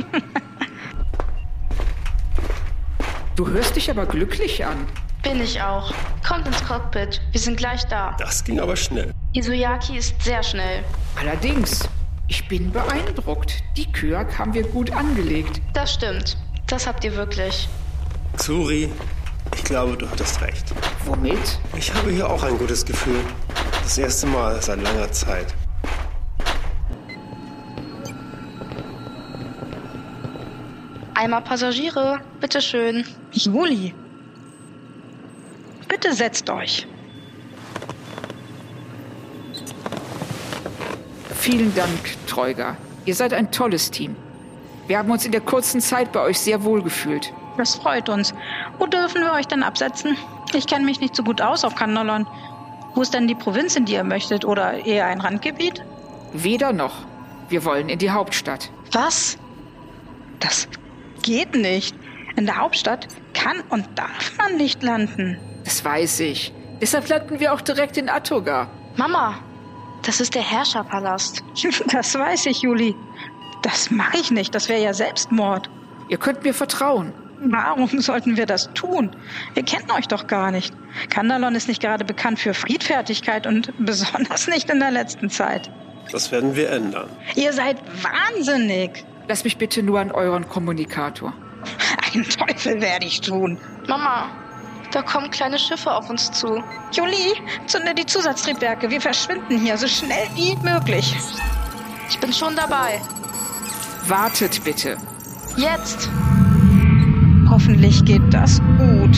Du hörst dich aber glücklich an. Bin ich auch. Kommt ins Cockpit. Wir sind gleich da. Das ging aber schnell. Die Soyaki ist sehr schnell. Allerdings, ich bin beeindruckt. Die Kyak haben wir gut angelegt. Das stimmt. Das habt ihr wirklich. Xuri, ich glaube, du hattest recht. Womit? Ich habe hier auch ein gutes Gefühl. Das erste Mal seit langer Zeit. Einmal Passagiere, bitteschön. Juli, bitte setzt euch. Vielen Dank, Troiga. Ihr seid ein tolles Team. Wir haben uns in der kurzen Zeit bei euch sehr wohl gefühlt. Das freut uns. Wo dürfen wir euch denn absetzen? Ich kenne mich nicht so gut aus auf Kandalon. Wo ist denn die Provinz, in die ihr möchtet? Oder eher ein Randgebiet? Weder noch. Wir wollen in die Hauptstadt. Was? Das geht nicht. In der Hauptstadt kann und darf man nicht landen. Das weiß ich. Deshalb landen wir auch direkt in Atoga. Mama, das ist der Herrscherpalast. Das weiß ich, Juli. Das mache ich nicht. Das wäre ja Selbstmord. Ihr könnt mir vertrauen. Warum sollten wir das tun? Wir kennen euch doch gar nicht. Kandalon ist nicht gerade bekannt für Friedfertigkeit und besonders nicht in der letzten Zeit. Das werden wir ändern. Ihr seid wahnsinnig. Lass mich bitte nur an euren Kommunikator. Einen Teufel werde ich tun. Mama, da kommen kleine Schiffe auf uns zu. Juli, zünde die Zusatztriebwerke. Wir verschwinden hier so schnell wie möglich. Ich bin schon dabei. Wartet bitte. Jetzt. Hoffentlich geht das gut.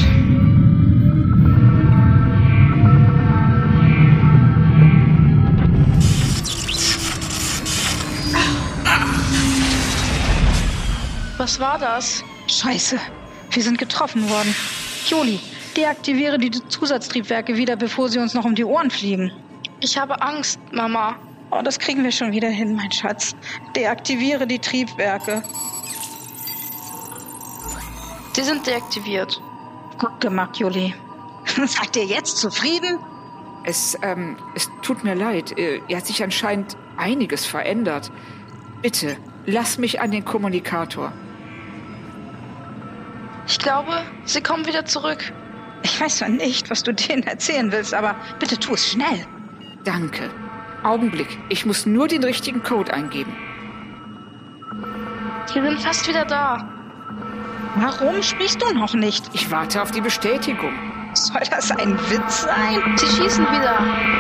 Was war das? Scheiße, wir sind getroffen worden. Juli, deaktiviere die Zusatztriebwerke wieder, bevor sie uns noch um die Ohren fliegen. Ich habe Angst, Mama. Oh, das kriegen wir schon wieder hin, mein Schatz. Deaktiviere die Triebwerke. Sie sind deaktiviert. Gut gemacht, Juli. Seid ihr jetzt zufrieden? Es, ähm, es tut mir leid. Er hat sich anscheinend einiges verändert. Bitte, lass mich an den Kommunikator. Ich glaube, sie kommen wieder zurück. Ich weiß zwar nicht, was du denen erzählen willst, aber bitte tu es schnell. Danke. Augenblick, ich muss nur den richtigen Code eingeben. Wir sind fast wieder da. Warum sprichst du noch nicht? Ich warte auf die Bestätigung. Soll das ein Witz sein? Sie schießen wieder.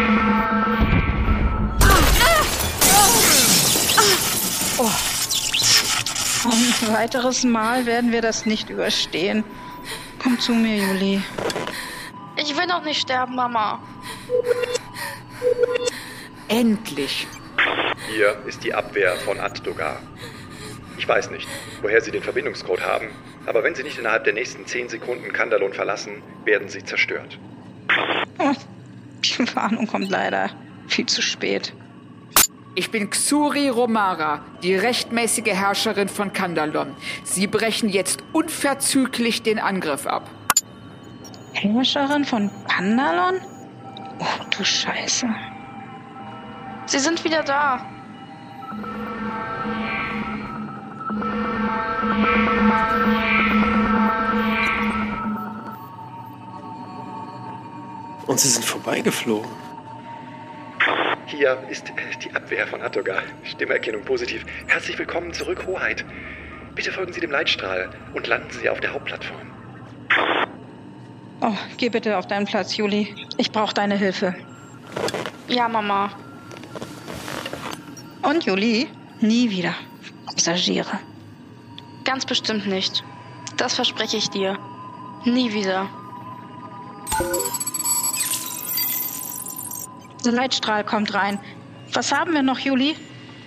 Oh. Ein weiteres Mal werden wir das nicht überstehen. Komm zu mir, Juli. Ich will noch nicht sterben, Mama. Endlich! Hier ist die Abwehr von Ad-Dogar. Ich weiß nicht, woher Sie den Verbindungscode haben, aber wenn Sie nicht innerhalb der nächsten zehn Sekunden Kandalon verlassen, werden Sie zerstört. Oh, die Warnung kommt leider viel zu spät. Ich bin Xuri Romara, die rechtmäßige Herrscherin von Kandalon. Sie brechen jetzt unverzüglich den Angriff ab. Herrscherin von Kandalon? Oh, du Scheiße. Sie sind wieder da. Und sie sind vorbeigeflogen. Hier ist die Abwehr von Ad-Dogar. Stimmerkennung positiv. Herzlich willkommen zurück, Hoheit. Bitte folgen Sie dem Leitstrahl und landen Sie auf der Hauptplattform. Oh, geh bitte auf deinen Platz, Juli. Ich brauche deine Hilfe. Ja, Mama. Und Juli, nie wieder Passagiere. Ganz bestimmt nicht. Das verspreche ich dir. Nie wieder. Der Leitstrahl kommt rein. Was haben wir noch, Juli?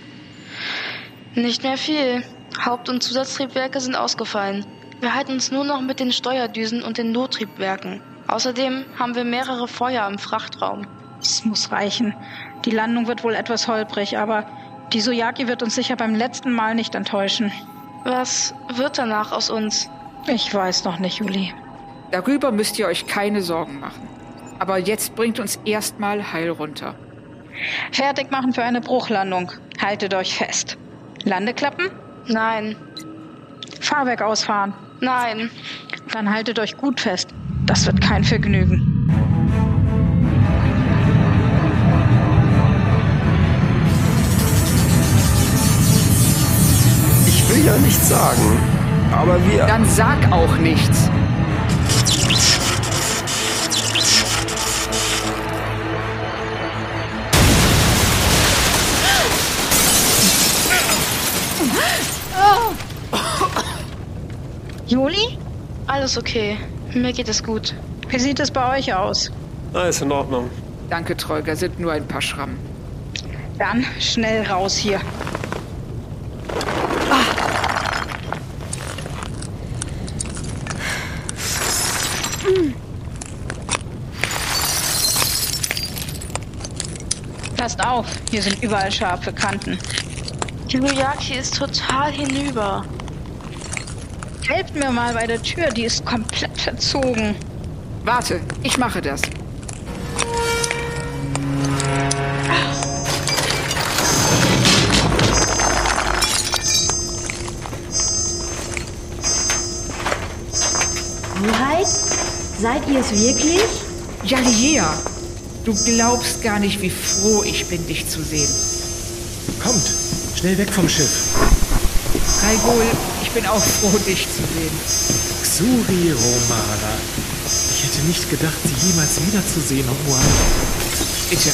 Nicht mehr viel. Haupt- und Zusatztriebwerke sind ausgefallen. Wir halten uns nur noch mit den Steuerdüsen und den Nottriebwerken. Außerdem haben wir mehrere Feuer im Frachtraum. Es muss reichen. Die Landung wird wohl etwas holprig, aber die Soyaki wird uns sicher beim letzten Mal nicht enttäuschen. Was wird danach aus uns? Ich weiß noch nicht, Juli. Darüber müsst ihr euch keine Sorgen machen. Aber jetzt bringt uns erstmal heil runter. Fertig machen für eine Bruchlandung. Haltet euch fest. Landeklappen? Nein. Fahrwerk ausfahren? Nein. Dann haltet euch gut fest. Das wird kein Vergnügen. Ich will ja nichts sagen, aber wir... Dann sag auch nichts. Juli? Alles okay. Mir geht es gut. Wie sieht es bei euch aus? Alles in Ordnung. Danke, Troika, sind nur ein paar Schrammen. Dann schnell raus hier. Passt auf, hier sind überall scharfe Kanten. Die Soyaki ist total hinüber. Helft mir mal bei der Tür, die ist komplett verzogen. Warte, ich mache das. Hoheit? Seid ihr es wirklich? Jalia, du glaubst gar nicht, wie froh ich bin, dich zu sehen. Kommt, schnell weg vom Schiff. Raigol, ich bin auch froh, dich zu sehen. Xuri Romara. Ich hätte nicht gedacht, Sie jemals wiederzusehen, Hoheit. Bitte,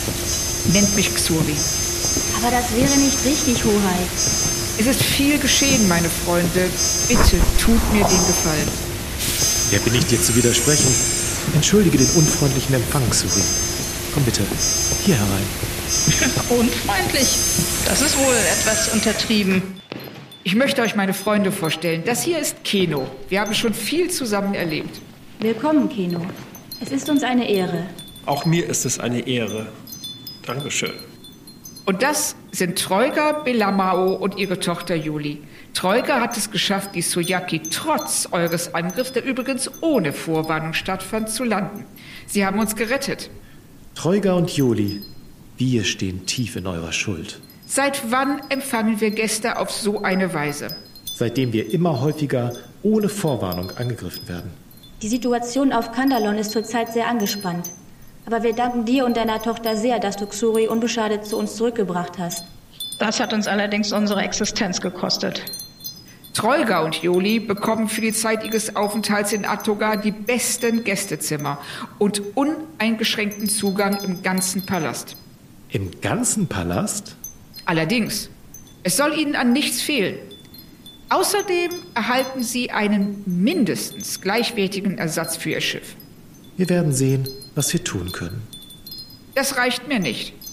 nennt mich Xuri. Aber das wäre nicht richtig, Hoheit. Es ist viel geschehen, meine Freunde. Bitte, tut mir den Gefallen. Wer bin ich dir zu widersprechen? Entschuldige den unfreundlichen Empfang, Xuri. Komm bitte, hier herein. Unfreundlich? Das ist wohl etwas untertrieben. Ich möchte euch meine Freunde vorstellen. Das hier ist Keno. Wir haben schon viel zusammen erlebt. Willkommen, Keno. Es ist uns eine Ehre. Auch mir ist es eine Ehre. Dankeschön. Und das sind Troika, Belamao und ihre Tochter Juli. Troika hat es geschafft, die Soyaki trotz eures Angriffs, der übrigens ohne Vorwarnung stattfand, zu landen. Sie haben uns gerettet. Troika und Juli, wir stehen tief in eurer Schuld. Seit wann empfangen wir Gäste auf so eine Weise? Seitdem wir immer häufiger ohne Vorwarnung angegriffen werden. Die Situation auf Kandalon ist zurzeit sehr angespannt. Aber wir danken dir und deiner Tochter sehr, dass du Xuri unbeschadet zu uns zurückgebracht hast. Das hat uns allerdings unsere Existenz gekostet. Troika und Juli bekommen für die Zeit ihres Aufenthalts in Ad-Dogar die besten Gästezimmer und uneingeschränkten Zugang im ganzen Palast. Im ganzen Palast? Allerdings, es soll ihnen an nichts fehlen. Außerdem erhalten sie einen mindestens gleichwertigen Ersatz für ihr Schiff. Wir werden sehen, was wir tun können. Das reicht mir nicht.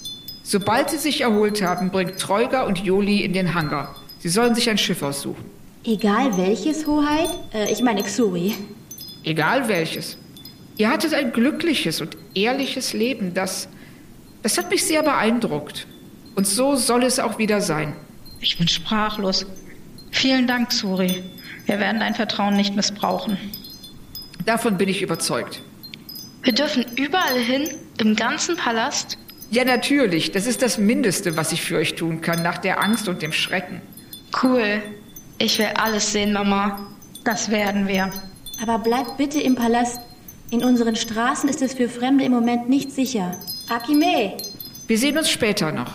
Sobald sie sich erholt haben, bringt Troiger und Joli in den Hangar. Sie sollen sich ein Schiff aussuchen. Egal welches, Hoheit? Äh, ich meine Xuri. Egal welches. Ihr hattet ein glückliches und ehrliches Leben, das, das hat mich sehr beeindruckt. Und so soll es auch wieder sein. Ich bin sprachlos. Vielen Dank, Xuri. Wir werden dein Vertrauen nicht missbrauchen. Davon bin ich überzeugt. Wir dürfen überall hin, im ganzen Palast? Ja, natürlich. Das ist das Mindeste, was ich für euch tun kann, nach der Angst und dem Schrecken. Cool. Ich will alles sehen, Mama. Das werden wir. Aber bleibt bitte im Palast. In unseren Straßen ist es für Fremde im Moment nicht sicher. Akime! Wir sehen uns später noch.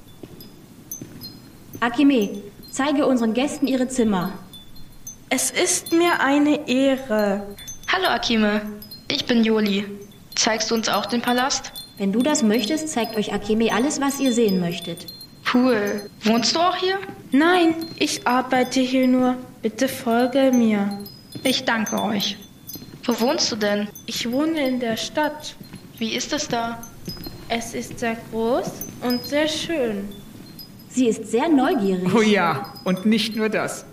Akime, zeige unseren Gästen ihre Zimmer. Es ist mir eine Ehre. Hallo, Akime. Ich bin Joli. Zeigst du uns auch den Palast? Wenn du das möchtest, zeigt euch Akime alles, was ihr sehen möchtet. Cool. Wohnst du auch hier? Nein, ich arbeite hier nur. Bitte folge mir. Ich danke euch. Wo wohnst du denn? Ich wohne in der Stadt. Wie ist es da? Es ist sehr groß und sehr schön. Sie ist sehr neugierig. Oh ja, und nicht nur das.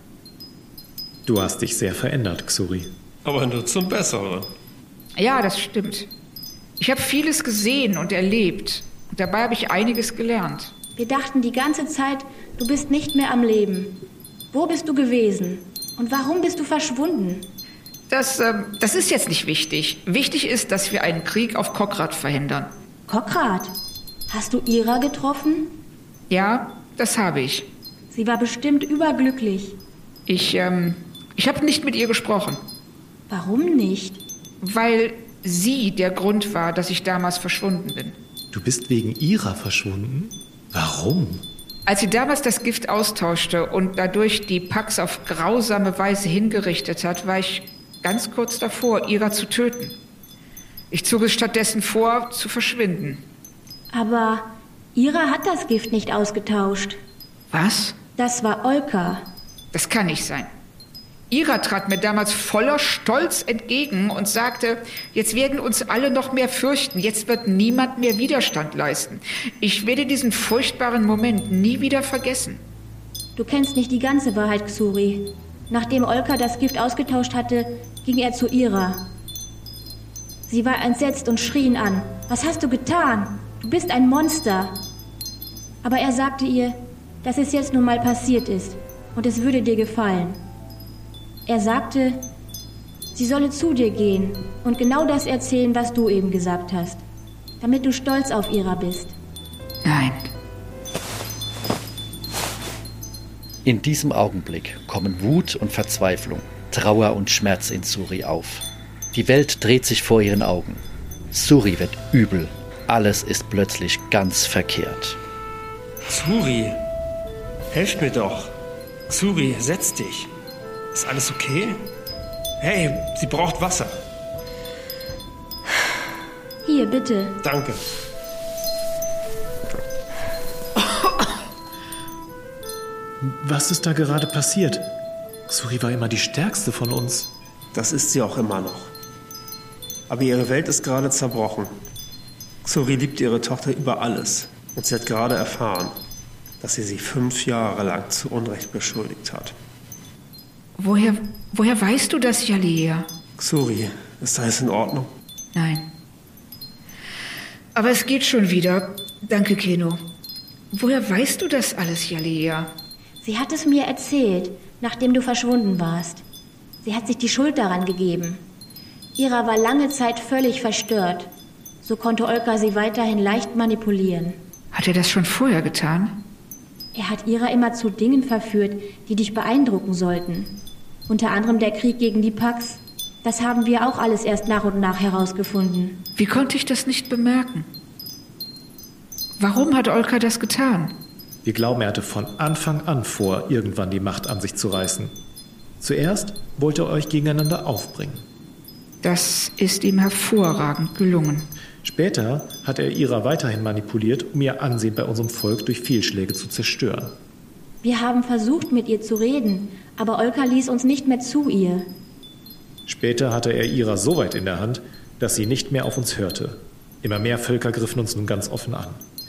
Du hast dich sehr verändert, Xuri. Aber nur zum Besseren. Ja, das stimmt. Ich habe vieles gesehen und erlebt. Und dabei habe ich einiges gelernt. Wir dachten die ganze Zeit, du bist nicht mehr am Leben. Wo bist du gewesen? Und warum bist du verschwunden? Das, ähm, das ist jetzt nicht wichtig. Wichtig ist, dass wir einen Krieg auf Kokrat verhindern. Kokrat? Hast du Ira getroffen? Ja, das habe ich. Sie war bestimmt überglücklich. Ich, ähm, ich habe nicht mit ihr gesprochen. Warum nicht? Weil sie der Grund war, dass ich damals verschwunden bin. Du bist wegen Ira verschwunden? Warum? Als sie damals das Gift austauschte und dadurch die Pax auf grausame Weise hingerichtet hat, war ich ganz kurz davor, Ira zu töten. Ich zog es stattdessen vor, zu verschwinden. Aber Ira hat das Gift nicht ausgetauscht. Was? Das war Olka. Das kann nicht sein. Ira trat mir damals voller Stolz entgegen und sagte, jetzt werden uns alle noch mehr fürchten, jetzt wird niemand mehr Widerstand leisten. Ich werde diesen furchtbaren Moment nie wieder vergessen. Du kennst nicht die ganze Wahrheit, Xuri. Nachdem Olka das Gift ausgetauscht hatte, ging er zu Ira. Sie war entsetzt und schrie ihn an. Was hast du getan? Du bist ein Monster. Aber er sagte ihr, dass es jetzt nun mal passiert ist und es würde dir gefallen. Er sagte, sie solle zu dir gehen und genau das erzählen, was du eben gesagt hast, damit du stolz auf Ira bist. Nein. In diesem Augenblick kommen Wut und Verzweiflung, Trauer und Schmerz in Xuri auf. Die Welt dreht sich vor ihren Augen. Xuri wird übel. Alles ist plötzlich ganz verkehrt. Xuri, helft mir doch. Xuri, setz dich. Ist alles okay? Hey, sie braucht Wasser. Hier, bitte. Danke. Was ist da gerade passiert? Xuri war immer die stärkste von uns. Das ist sie auch immer noch. Aber ihre Welt ist gerade zerbrochen. Xuri liebt ihre Tochter über alles. Und sie hat gerade erfahren, dass sie sie fünf Jahre lang zu Unrecht beschuldigt hat. Woher, woher weißt du das, Jalea? Xuri, ist alles in Ordnung? Nein. Aber es geht schon wieder. Danke, Keno. Woher weißt du das alles, Jalea? Sie hat es mir erzählt, nachdem du verschwunden warst. Sie hat sich die Schuld daran gegeben. Ira war lange Zeit völlig verstört. So konnte Olka sie weiterhin leicht manipulieren. Hat er das schon vorher getan? Er hat Ira immer zu Dingen verführt, die dich beeindrucken sollten. Unter anderem der Krieg gegen die Pax. Das haben wir auch alles erst nach und nach herausgefunden. Wie konnte ich das nicht bemerken? Warum hat Olka das getan? Wir glauben, er hatte von Anfang an vor, irgendwann die Macht an sich zu reißen. Zuerst wollte er euch gegeneinander aufbringen. Das ist ihm hervorragend gelungen. Später hat er Ira weiterhin manipuliert, um ihr Ansehen bei unserem Volk durch Fehlschläge zu zerstören. Wir haben versucht, mit ihr zu reden, aber Olka ließ uns nicht mehr zu ihr. Später hatte er Ira so weit in der Hand, dass sie nicht mehr auf uns hörte. Immer mehr Völker griffen uns nun ganz offen an.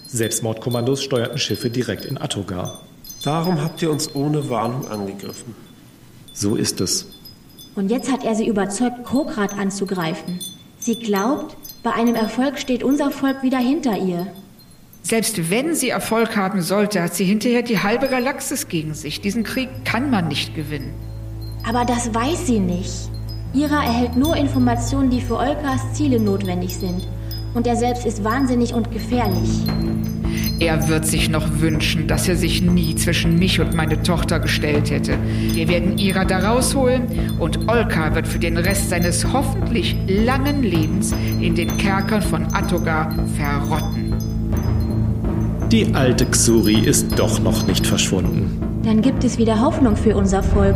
Selbstmordkommandos steuerten Schiffe direkt in Attogar. Darum habt ihr uns ohne Warnung angegriffen. So ist es. Und jetzt hat er sie überzeugt, Kokrat anzugreifen. Sie glaubt, bei einem Erfolg steht unser Volk wieder hinter ihr. Selbst wenn sie Erfolg haben sollte, hat sie hinterher die halbe Galaxis gegen sich. Diesen Krieg kann man nicht gewinnen. Aber das weiß sie nicht. Ira erhält nur Informationen, die für Olkas Ziele notwendig sind. Und er selbst ist wahnsinnig und gefährlich. Er wird sich noch wünschen, dass er sich nie zwischen mich und meine Tochter gestellt hätte. Wir werden Ira da rausholen und Olka wird für den Rest seines hoffentlich langen Lebens in den Kerkern von Attogar verrotten. Die alte Xuri ist doch noch nicht verschwunden. Dann gibt es wieder Hoffnung für unser Volk.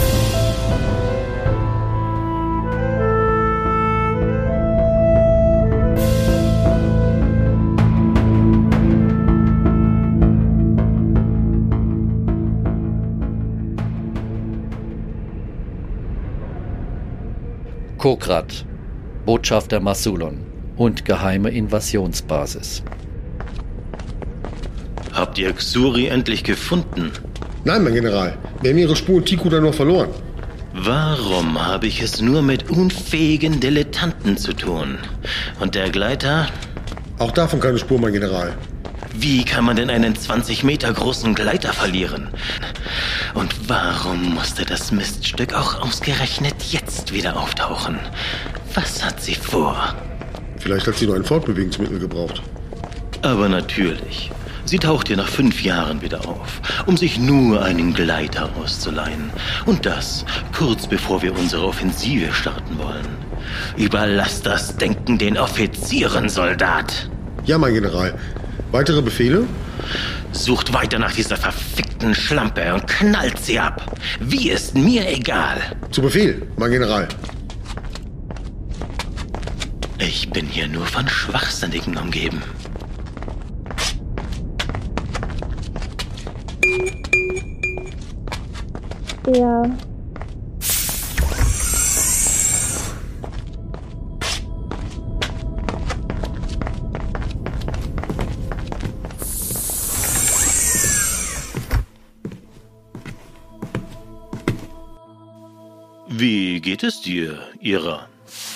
Kokrat, Botschafter Masulon und geheime Invasionsbasis. Habt ihr Xuri endlich gefunden? Nein, mein General. Wir haben ihre Spur und Tikuta nur verloren. Warum habe ich es nur mit unfähigen Dilettanten zu tun? Und der Gleiter? Auch davon keine Spur, mein General. Wie kann man denn einen zwanzig Meter großen Gleiter verlieren? Und warum musste das Miststück auch ausgerechnet jetzt wieder auftauchen? Was hat sie vor? Vielleicht hat sie nur ein Fortbewegungsmittel gebraucht. Aber natürlich. Sie taucht hier nach fünf Jahren wieder auf, um sich nur einen Gleiter auszuleihen. Und das kurz bevor wir unsere Offensive starten wollen. Überlass das Denken den Offizieren, Soldat. Ja, mein General. Weitere Befehle? Sucht weiter nach dieser verfickten Schlampe und knallt sie ab. Wie ist mir egal. Zu Befehl, mein General. Ich bin hier nur von Schwachsinnigen umgeben. Ja. Wie geht es dir, Ira?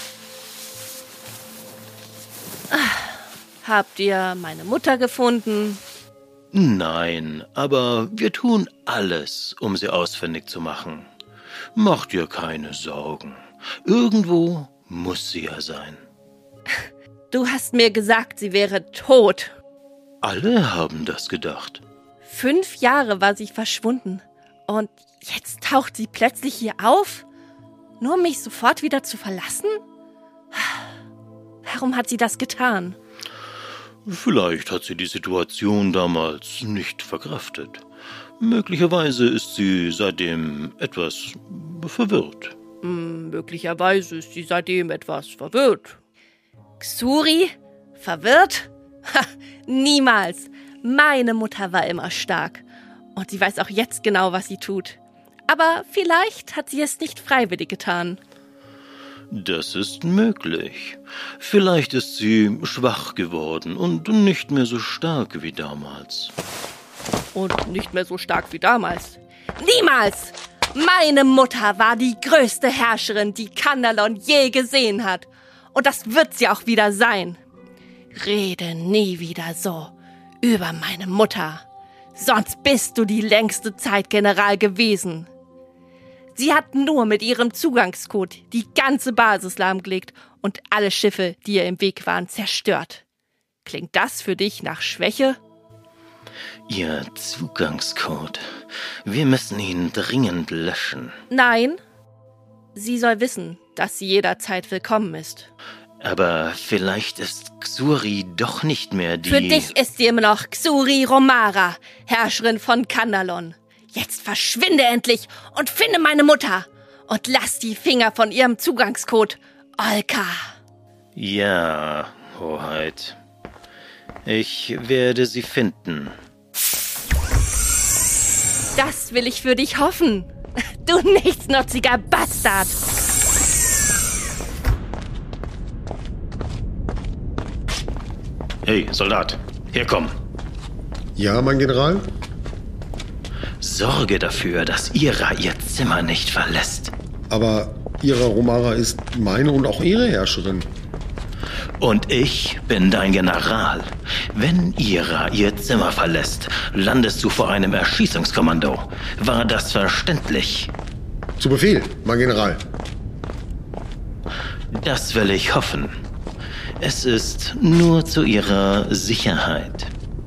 Habt ihr meine Mutter gefunden? Nein, aber wir tun alles, um sie ausfindig zu machen. Mach dir keine Sorgen. Irgendwo muss sie ja sein. Du hast mir gesagt, sie wäre tot. Alle haben das gedacht. Fünf Jahre war sie verschwunden. Und jetzt taucht sie plötzlich hier auf? Nur um mich sofort wieder zu verlassen? Warum hat sie das getan? Vielleicht hat sie die Situation damals nicht verkraftet. Möglicherweise ist sie seitdem etwas verwirrt. Hm, möglicherweise ist sie seitdem etwas verwirrt. Xuri? Verwirrt? Ha, niemals. Meine Mutter war immer stark. Und sie weiß auch jetzt genau, was sie tut. Aber vielleicht hat sie es nicht freiwillig getan. Das ist möglich. Vielleicht ist sie schwach geworden und nicht mehr so stark wie damals. Und nicht mehr so stark wie damals. Niemals! Meine Mutter war die größte Herrscherin, die Kandalon je gesehen hat. Und das wird sie auch wieder sein. Rede nie wieder so über meine Mutter. Sonst bist du die längste Zeit General gewesen. Sie hat nur mit ihrem Zugangscode die ganze Basis lahmgelegt und alle Schiffe, die ihr im Weg waren, zerstört. Klingt das für dich nach Schwäche? Ihr Zugangscode. Wir müssen ihn dringend löschen. Nein. Sie soll wissen, dass sie jederzeit willkommen ist. Aber vielleicht ist Xuri doch nicht mehr die... Für dich ist sie immer noch Xuri Romara, Herrscherin von Kandalon. Jetzt verschwinde endlich und finde meine Mutter und lass die Finger von ihrem Zugangscode, Olka. Ja, Hoheit. Ich werde sie finden. Das will ich für dich hoffen, du nichtsnutziger Bastard. Hey, Soldat, herkomm. Ja, mein General? Sorge dafür, dass Ira ihr Zimmer nicht verlässt. Aber Ira Romara ist meine und auch Ihre Herrscherin. Und ich bin dein General. Wenn Ira ihr Zimmer verlässt, landest du vor einem Erschießungskommando. War das verständlich? Zu Befehl, mein General. Das will ich hoffen. Es ist nur zu ihrer Sicherheit.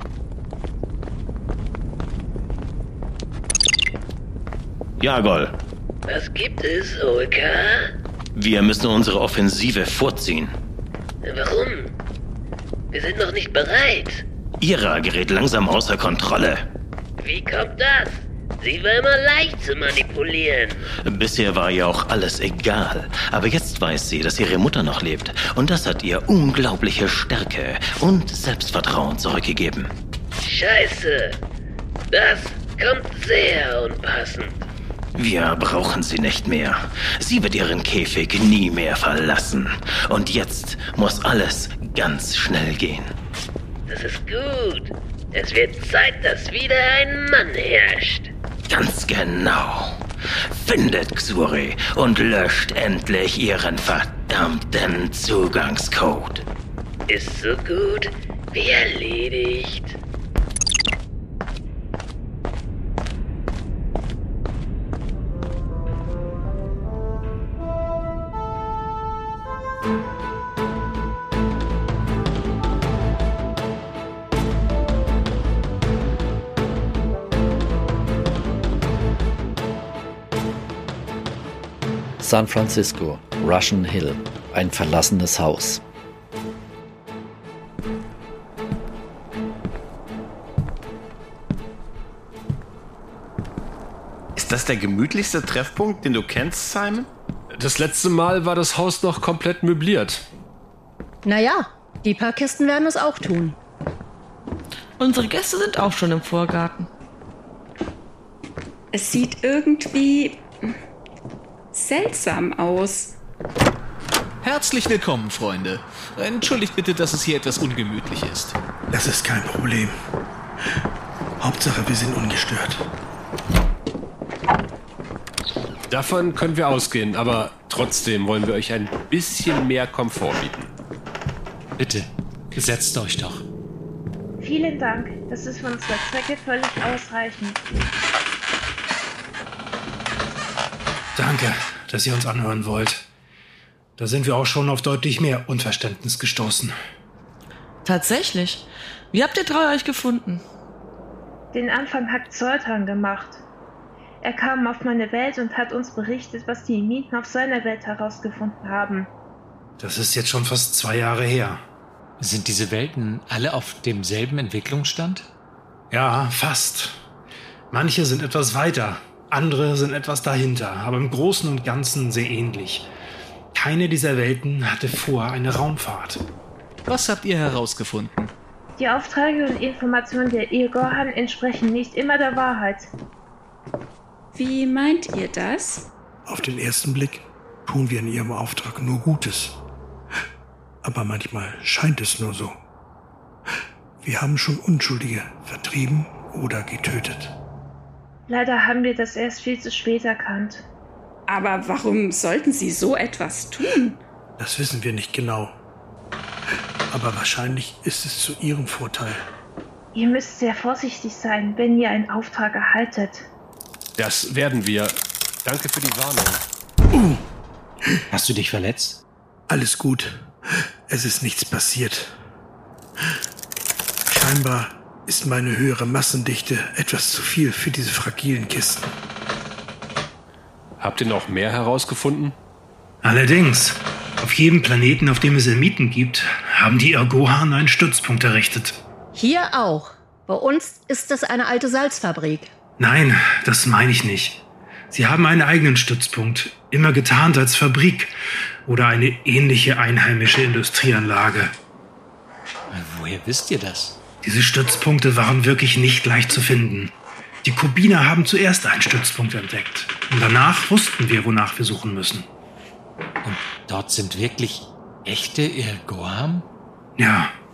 Jagol. Was gibt es, Holka? Wir müssen unsere Offensive vorziehen. Warum? Wir sind noch nicht bereit. Ira gerät langsam außer Kontrolle. Wie kommt das? Sie war immer leicht zu manipulieren. Bisher war ihr auch alles egal. Aber jetzt weiß sie, dass ihre Mutter noch lebt. Und das hat ihr unglaubliche Stärke und Selbstvertrauen zurückgegeben. Scheiße. Das kommt sehr unpassend. Wir brauchen sie nicht mehr. Sie wird ihren Käfig nie mehr verlassen. Und jetzt muss alles ganz schnell gehen. Das ist gut. Es wird Zeit, dass wieder ein Mann herrscht. Ganz genau. Findet Xuri und löscht endlich ihren verdammten Zugangscode. Ist so gut wie erledigt. San Francisco, Russian Hill, ein verlassenes Haus. Ist das der gemütlichste Treffpunkt, den du kennst, Simon? Das letzte Mal war das Haus noch komplett möbliert. Naja, die paar Kisten werden es auch tun. Unsere Gäste sind auch schon im Vorgarten. Es sieht irgendwie seltsam aus. Herzlich willkommen, Freunde. Entschuldigt bitte, dass es hier etwas ungemütlich ist. Das ist kein Problem. Hauptsache, wir sind ungestört. Davon können wir ausgehen, aber trotzdem wollen wir euch ein bisschen mehr Komfort bieten. Bitte, setzt euch doch. Vielen Dank. Das ist für unsere Zwecke völlig ausreichend. Danke, dass ihr uns anhören wollt. Da sind wir auch schon auf deutlich mehr Unverständnis gestoßen. Tatsächlich? Wie habt ihr drei euch gefunden? Den Anfang hat Zoltan gemacht. Er kam auf meine Welt und hat uns berichtet, was die Emiten auf seiner Welt herausgefunden haben. Das ist jetzt schon fast zwei Jahre her. Sind diese Welten alle auf demselben Entwicklungsstand? Ja, fast. Manche sind etwas weiter, andere sind etwas dahinter, aber im Großen und Ganzen sehr ähnlich. Keine dieser Welten hatte vor eine Raumfahrt. Was habt ihr herausgefunden? Die Aufträge und Informationen der Irgorhan entsprechen nicht immer der Wahrheit. Wie meint ihr das? Auf den ersten Blick tun wir in ihrem Auftrag nur Gutes. Aber manchmal scheint es nur so. Wir haben schon Unschuldige vertrieben oder getötet. Leider haben wir das erst viel zu spät erkannt. Aber warum sollten sie so etwas tun? Das wissen wir nicht genau. Aber wahrscheinlich ist es zu ihrem Vorteil. Ihr müsst sehr vorsichtig sein, wenn ihr einen Auftrag erhaltet. Das werden wir. Danke für die Warnung. Uh. Hast du dich verletzt? Alles gut. Es ist nichts passiert. Scheinbar ist meine höhere Massendichte etwas zu viel für diese fragilen Kisten. Habt ihr noch mehr herausgefunden? Allerdings. Auf jedem Planeten, auf dem es Ermiten gibt, haben die Irgorhan einen Stützpunkt errichtet. Hier auch. Bei uns ist es eine alte Salzfabrik. Nein, das meine ich nicht. Sie haben einen eigenen Stützpunkt, immer getarnt als Fabrik oder eine ähnliche einheimische Industrieanlage. Woher wisst ihr das? Diese Stützpunkte waren wirklich nicht leicht zu finden. Die Kubiner haben zuerst einen Stützpunkt entdeckt. Und danach wussten wir, wonach wir suchen müssen. Und dort sind wirklich echte Irgorhan? Ja.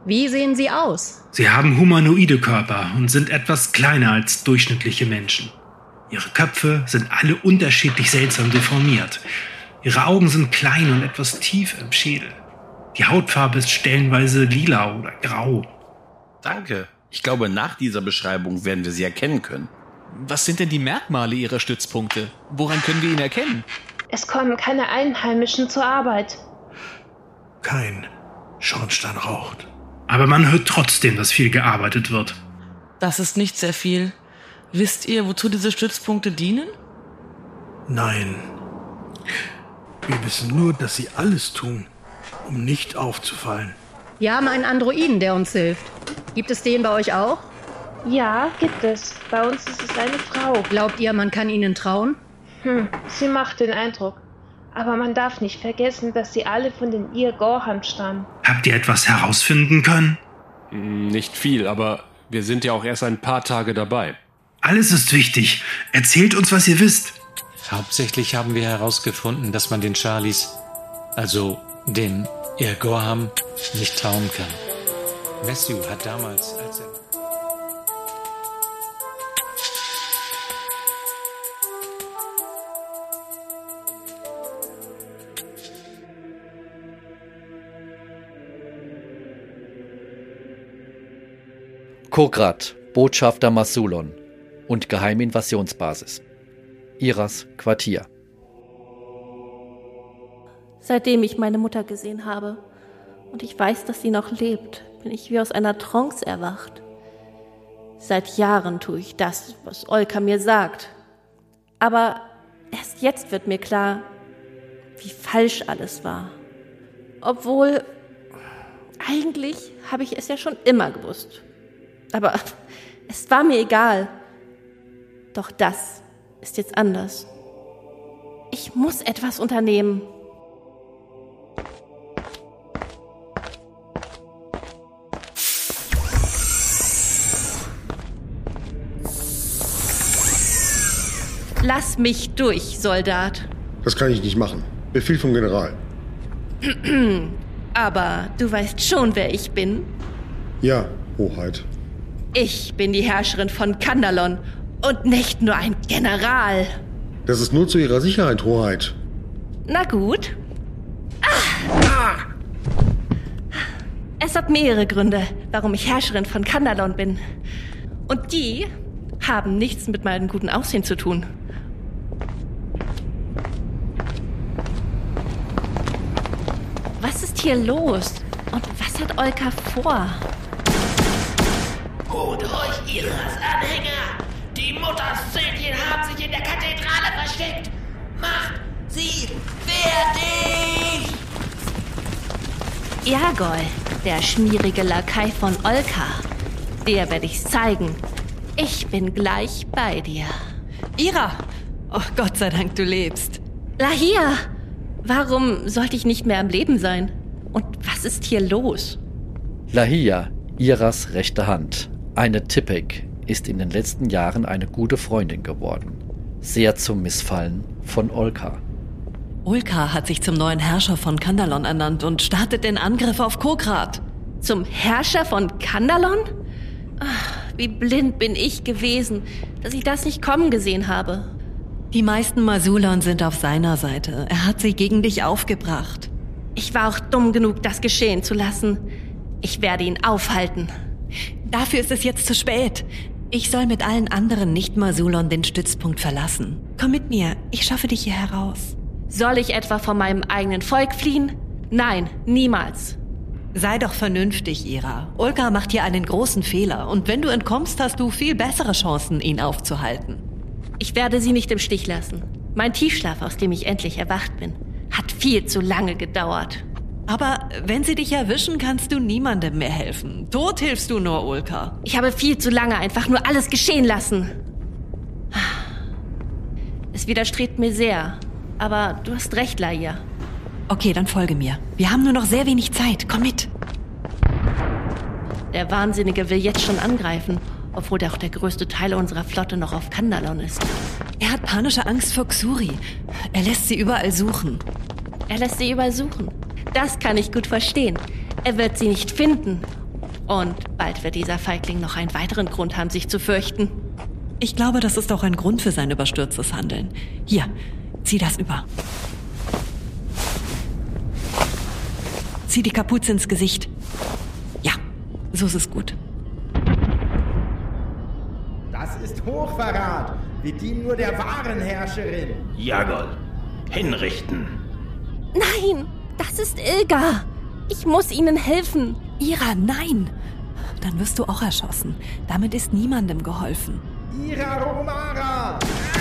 Wie sehen sie aus? Sie haben humanoide Körper und sind etwas kleiner als durchschnittliche Menschen. Ihre Köpfe sind alle unterschiedlich seltsam deformiert. Ihre Augen sind klein und etwas tief im Schädel. Die Hautfarbe ist stellenweise lila oder grau. Danke. Ich glaube, nach dieser Beschreibung werden wir sie erkennen können. Was sind denn die Merkmale Ihrer Stützpunkte? Woran können wir ihn erkennen? Es kommen keine Einheimischen zur Arbeit. Kein Schornstein raucht. Aber man hört trotzdem, dass viel gearbeitet wird. Das ist nicht sehr viel. Wisst ihr, wozu diese Stützpunkte dienen? Nein. Wir wissen nur, dass sie alles tun, um nicht aufzufallen. Wir haben einen Androiden, der uns hilft. Gibt es den bei euch auch? Ja, gibt es. Bei uns ist es eine Frau. Glaubt ihr, man kann ihnen trauen? Hm, sie macht den Eindruck. Aber man darf nicht vergessen, dass sie alle von den Ir-Gorham stammen. Habt ihr etwas herausfinden können? Nicht viel, aber wir sind ja auch erst ein paar Tage dabei. Alles ist wichtig. Erzählt uns, was ihr wisst. Hauptsächlich haben wir herausgefunden, dass man den Charlies, also den Ir-Gorham, nicht trauen kann. Matthew hat damals, als er... Kograd, Botschafter Masulon und Geheiminvasionsbasis. Iras Quartier. Seitdem ich meine Mutter gesehen habe und ich weiß, dass sie noch lebt, bin ich wie aus einer Trance erwacht. Seit Jahren tue ich das, was Olka mir sagt. Aber erst jetzt wird mir klar, wie falsch alles war. Obwohl, eigentlich habe ich es ja schon immer gewusst. Aber es war mir egal. Doch das ist jetzt anders. Ich muss etwas unternehmen. Lass mich durch, Soldat. Das kann ich nicht machen. Befehl vom General. Aber du weißt schon, wer ich bin? Ja, Hoheit. Ich bin die Herrscherin von Kandalon und nicht nur ein General. Das ist nur zu Ihrer Sicherheit, Hoheit. Na gut. Ah. Es hat mehrere Gründe, warum ich Herrscherin von Kandalon bin. Und die haben nichts mit meinem guten Aussehen zu tun. Was ist hier los? Und was hat Olka vor? Holt euch Iras Anhänger! Die Mutterszönchen haben sich in der Kathedrale versteckt! Macht sie fertig! Iagol, der schmierige Lakai von Olka. Der werde ich's zeigen. Ich bin gleich bei dir. Ira! Oh, Gott sei Dank, du lebst. Lahia! Warum sollte ich nicht mehr am Leben sein? Und was ist hier los? Lahia, Iras rechte Hand, eine Tipek, ist in den letzten Jahren eine gute Freundin geworden. Sehr zum Missfallen von Olka. Olka hat sich zum neuen Herrscher von Kandalon ernannt und startet den Angriff auf Kograd. Zum Herrscher von Kandalon? Ach, wie blind bin ich gewesen, dass ich das nicht kommen gesehen habe. Die meisten Masulon sind auf seiner Seite. Er hat sie gegen dich aufgebracht. Ich war auch dumm genug, das geschehen zu lassen. Ich werde ihn aufhalten. Dafür ist es jetzt zu spät. Ich soll mit allen anderen Nicht-Masulon den Stützpunkt verlassen. Komm mit mir, ich schaffe dich hier heraus. Soll ich etwa von meinem eigenen Volk fliehen? Nein, niemals. Sei doch vernünftig, Ira. Olka macht hier einen großen Fehler. Und wenn du entkommst, hast du viel bessere Chancen, ihn aufzuhalten. Ich werde sie nicht im Stich lassen. Mein Tiefschlaf, aus dem ich endlich erwacht bin, hat viel zu lange gedauert. Aber wenn sie dich erwischen, kannst du niemandem mehr helfen. Tot hilfst du nur Olka. Ich habe viel zu lange einfach nur alles geschehen lassen. Es widerstrebt mir sehr. Aber du hast recht, Lahia. Okay, dann folge mir. Wir haben nur noch sehr wenig Zeit. Komm mit. Der Wahnsinnige will jetzt schon angreifen, obwohl auch der größte Teil unserer Flotte noch auf Kandalon ist. Er hat panische Angst vor Xuri. Er lässt sie überall suchen. Er lässt sie überall suchen. Das kann ich gut verstehen. Er wird sie nicht finden. Und bald wird dieser Feigling noch einen weiteren Grund haben, sich zu fürchten. Ich glaube, das ist auch ein Grund für sein überstürztes Handeln. Hier, zieh das über. Zieh die Kapuze ins Gesicht. Ja, so ist es gut. Das ist Hochverrat. Wir dienen nur der wahren Herrscherin. Jagol, hinrichten. Nein, das ist Ilga. Ich muss ihnen helfen. Ira, nein. Dann wirst du auch erschossen. Damit ist niemandem geholfen. Ira Romara!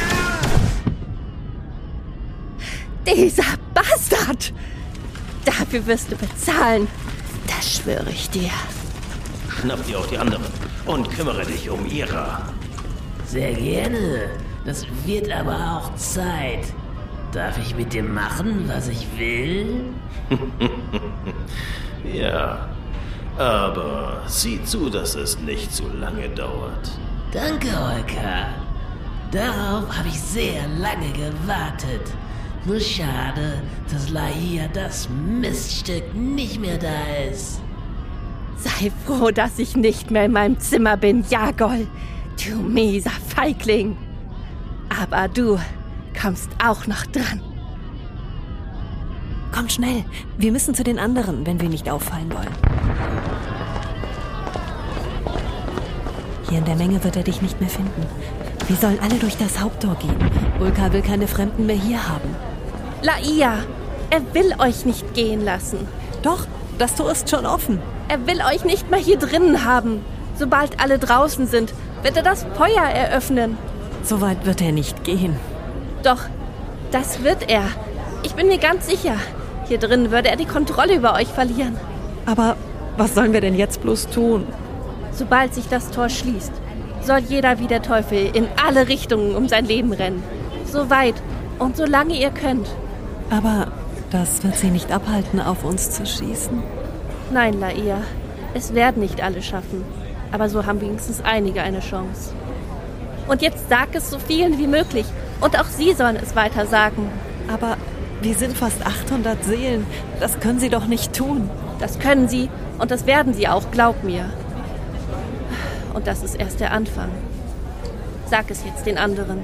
Dieser Bastard! Dafür wirst du bezahlen. Das schwöre ich dir. Schnapp dir auch die anderen und kümmere dich um Ira. Sehr gerne. Das wird aber auch Zeit. Darf ich mit dir machen, was ich will? Ja, aber sieh zu, dass es nicht zu lange dauert. Danke, Olka. Darauf habe ich sehr lange gewartet. Nur schade, dass Laia das Miststück nicht mehr da ist. Sei froh, dass ich nicht mehr in meinem Zimmer bin, Jagol. Du mieser Feigling. Aber du kommst auch noch dran. Kommt schnell. Wir müssen zu den anderen, wenn wir nicht auffallen wollen. Hier in der Menge wird er dich nicht mehr finden. Wir sollen alle durch das Haupttor gehen. Ulka will keine Fremden mehr hier haben. Laia, er will euch nicht gehen lassen. Doch, das Tor ist schon offen. Er will euch nicht mehr hier drinnen haben. Sobald alle draußen sind, wird er das Feuer eröffnen. So weit wird er nicht gehen. Doch, das wird er. Ich bin mir ganz sicher. Hier drin würde er die Kontrolle über euch verlieren. Aber was sollen wir denn jetzt bloß tun? Sobald sich das Tor schließt, soll jeder wie der Teufel in alle Richtungen um sein Leben rennen. So weit und so lange ihr könnt. Aber das wird sie nicht abhalten, auf uns zu schießen? Nein, Laia. Es werden nicht alle schaffen. Aber so haben wenigstens einige eine Chance. Und jetzt sag es so vielen wie möglich. Und auch sie sollen es weiter sagen. Aber wir sind fast achthundert Seelen. Das können sie doch nicht tun. Das können sie und das werden sie auch, glaub mir. Und das ist erst der Anfang. Sag es jetzt den anderen.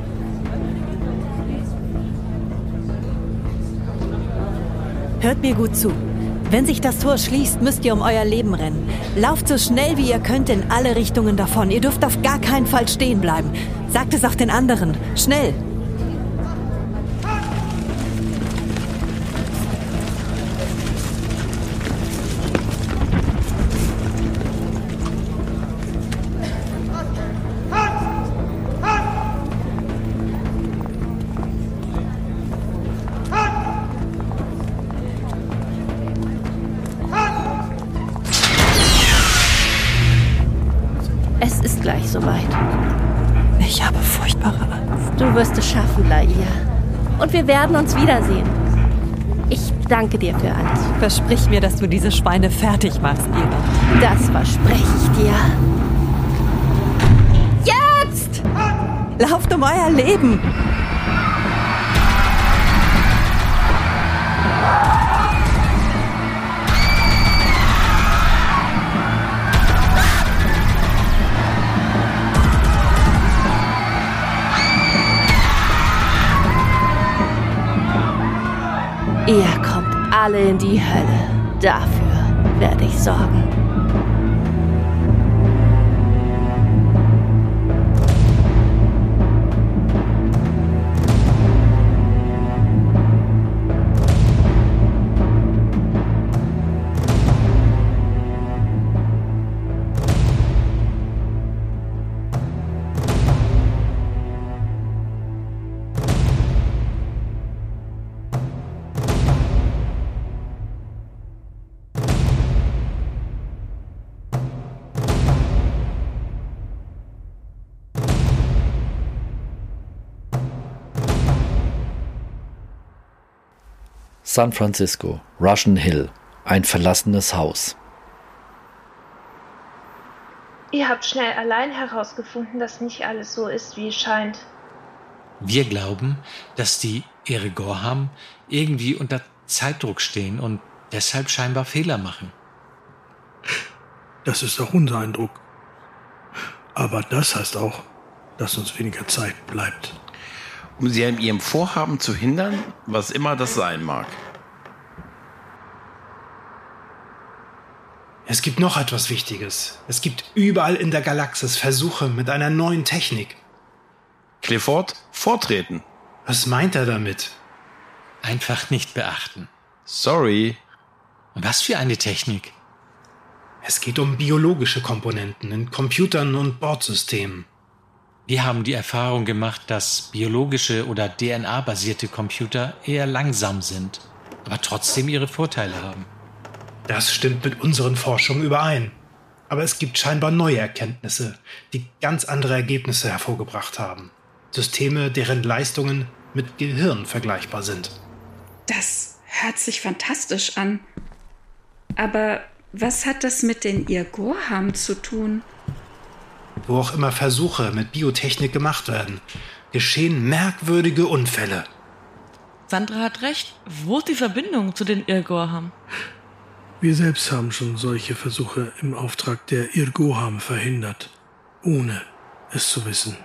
Hört mir gut zu. Wenn sich das Tor schließt, müsst ihr um euer Leben rennen. Lauft so schnell wie ihr könnt in alle Richtungen davon. Ihr dürft auf gar keinen Fall stehen bleiben. Sagt es auch den anderen. Schnell! Es ist gleich soweit. Ich habe furchtbare Angst. Du wirst es schaffen, Laia. Und wir werden uns wiedersehen. Ich danke dir für alles. Versprich mir, dass du diese Schweine fertig machst, Ira. Das verspreche ich dir. Jetzt! Lauft um euer Leben! Ihr kommt alle in die Hölle. Dafür werde ich sorgen. San Francisco, Russian Hill, ein verlassenes Haus. Ihr habt schnell allein herausgefunden, dass nicht alles so ist, wie es scheint. Wir glauben, dass die Eregorham irgendwie unter Zeitdruck stehen und deshalb scheinbar Fehler machen. Das ist auch unser Eindruck. Aber das heißt auch, dass uns weniger Zeit bleibt. Um sie in ihrem Vorhaben zu hindern, was immer das sein mag. Es gibt noch etwas Wichtiges. Es gibt überall in der Galaxis Versuche mit einer neuen Technik. Clifford, vortreten. Was meint er damit? Einfach nicht beachten. Sorry. Was für eine Technik? Es geht um biologische Komponenten in Computern und Bordsystemen. Wir haben die Erfahrung gemacht, dass biologische oder D N A-basierte Computer eher langsam sind, aber trotzdem ihre Vorteile haben. Das stimmt mit unseren Forschungen überein. Aber es gibt scheinbar neue Erkenntnisse, die ganz andere Ergebnisse hervorgebracht haben. Systeme, deren Leistungen mit Gehirn vergleichbar sind. Das hört sich fantastisch an. Aber was hat das mit den Irgorham zu tun? Wo auch immer Versuche mit Biotechnik gemacht werden, geschehen merkwürdige Unfälle. Sandra hat recht. Wo ist die Verbindung zu den Irgorham? Wir selbst haben schon solche Versuche im Auftrag der Irgorham verhindert, ohne es zu wissen.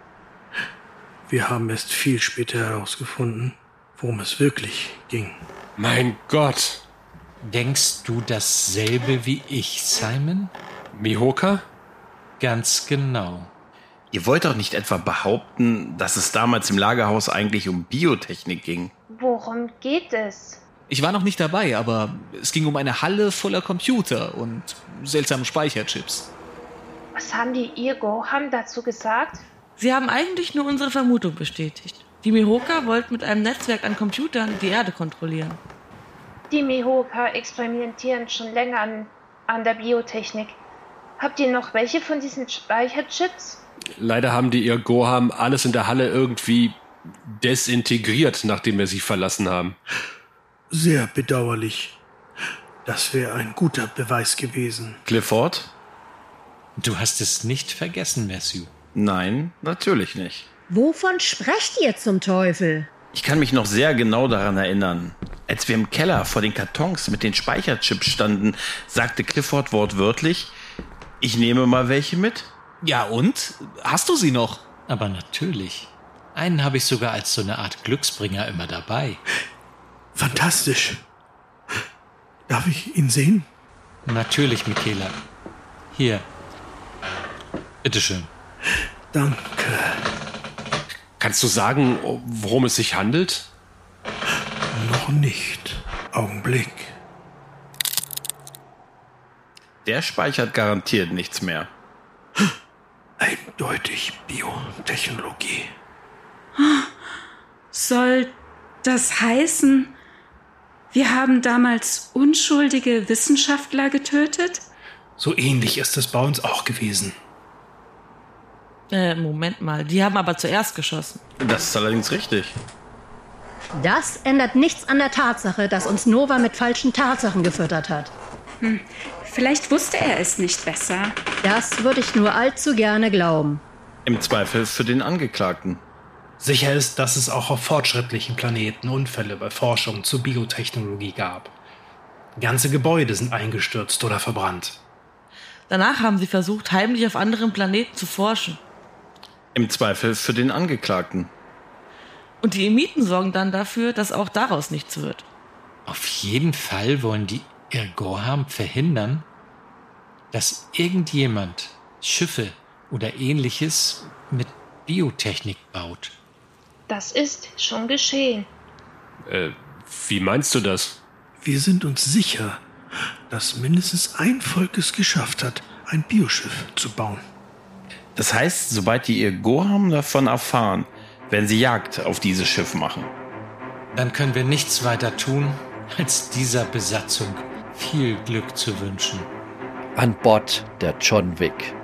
Wir haben erst viel später herausgefunden, worum es wirklich ging. Mein Gott! Denkst du dasselbe wie ich, Simon? Mihoka? Ganz genau. Ihr wollt doch nicht etwa behaupten, dass es damals im Lagerhaus eigentlich um Biotechnik ging? Worum geht es? Ich war noch nicht dabei, aber es ging um eine Halle voller Computer und seltsame Speicherchips. Was haben die Irgorham dazu gesagt? Sie haben eigentlich nur unsere Vermutung bestätigt. Die Mihoka wollten mit einem Netzwerk an Computern die Erde kontrollieren. Die Mihoka experimentieren schon länger an, an der Biotechnik. Habt ihr noch welche von diesen Speicherchips? Leider haben die Irgorham alles in der Halle irgendwie desintegriert, nachdem wir sie verlassen haben. Sehr bedauerlich. Das wäre ein guter Beweis gewesen. Clifford? Du hast es nicht vergessen, Matthew. Nein, natürlich nicht. Wovon sprecht ihr zum Teufel? Ich kann mich noch sehr genau daran erinnern. Als wir im Keller vor den Kartons mit den Speicherchips standen, sagte Clifford wortwörtlich, ich nehme mal welche mit. Ja und? Hast du sie noch? Aber natürlich. Einen habe ich sogar als so eine Art Glücksbringer immer dabei. Fantastisch. Darf ich ihn sehen? Natürlich, Michaela. Hier. Bitteschön. Danke. Kannst du sagen, worum es sich handelt? Noch nicht. Augenblick. Der speichert garantiert nichts mehr. Eindeutig Biotechnologie. Soll das heißen, wir haben damals unschuldige Wissenschaftler getötet? So ähnlich ist es bei uns auch gewesen. Äh, Moment mal, die haben aber zuerst geschossen. Das ist allerdings richtig. Das ändert nichts an der Tatsache, dass uns Nova mit falschen Tatsachen gefüttert hat. Hm, vielleicht wusste er es nicht besser. Das würde ich nur allzu gerne glauben. Im Zweifel für den Angeklagten. Sicher ist, dass es auch auf fortschrittlichen Planeten Unfälle bei Forschung zur Biotechnologie gab. Ganze Gebäude sind eingestürzt oder verbrannt. Danach haben sie versucht, heimlich auf anderen Planeten zu forschen. Im Zweifel für den Angeklagten. Und die Emiten sorgen dann dafür, dass auch daraus nichts wird. Auf jeden Fall wollen die Irgorham verhindern, dass irgendjemand Schiffe oder Ähnliches mit Biotechnik baut. Das ist schon geschehen. Äh, wie meinst du das? Wir sind uns sicher, dass mindestens ein Volk es geschafft hat, ein Bioschiff zu bauen. Das heißt, sobald die Irgorham davon erfahren, werden sie Jagd auf dieses Schiff machen. Dann können wir nichts weiter tun, als dieser Besatzung viel Glück zu wünschen. An Bord der John Wick.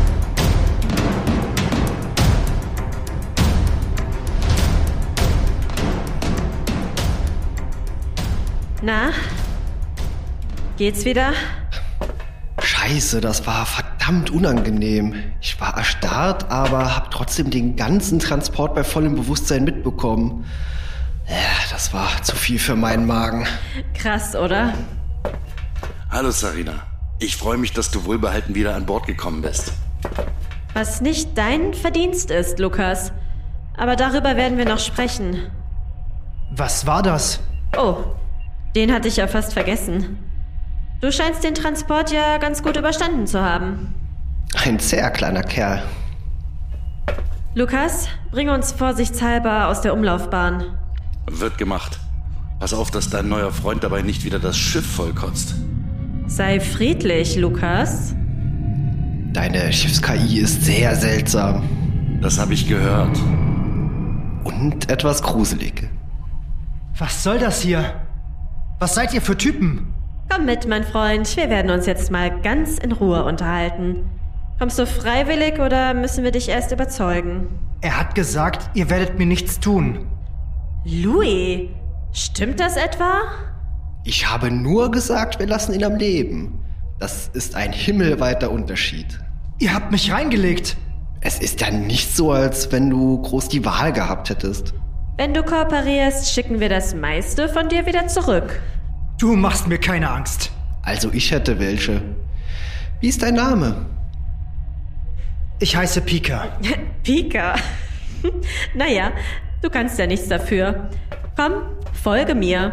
Na? Geht's wieder? Scheiße, das war verdammt unangenehm. Ich war erstarrt, aber hab trotzdem den ganzen Transport bei vollem Bewusstsein mitbekommen. Ja, das war zu viel für meinen Magen. Krass, oder? Hallo Sarina. Ich freue mich, dass du wohlbehalten wieder an Bord gekommen bist. Was nicht dein Verdienst ist, Lukas. Aber darüber werden wir noch sprechen. Was war das? Oh, den hatte ich ja fast vergessen. Du scheinst den Transport ja ganz gut überstanden zu haben. Ein sehr kleiner Kerl. Lukas, bring uns vorsichtshalber aus der Umlaufbahn. Wird gemacht. Pass auf, dass dein neuer Freund dabei nicht wieder das Schiff vollkotzt. Sei friedlich, Lukas. Deine Schiffs-K I ist sehr seltsam. Das habe ich gehört. Und etwas gruselig. Was soll das hier? Was seid ihr für Typen? Komm mit, mein Freund. Wir werden uns jetzt mal ganz in Ruhe unterhalten. Kommst du freiwillig oder müssen wir dich erst überzeugen? Er hat gesagt, ihr werdet mir nichts tun. Louis, stimmt das etwa? Ich habe nur gesagt, wir lassen ihn am Leben. Das ist ein himmelweiter Unterschied. Ihr habt mich reingelegt. Es ist ja nicht so, als wenn du groß die Wahl gehabt hättest. Wenn du kooperierst, schicken wir das meiste von dir wieder zurück. Du machst mir keine Angst. Also ich hätte welche. Wie ist dein Name? Ich heiße Pika. Pika? Naja, du kannst ja nichts dafür. Komm, folge mir.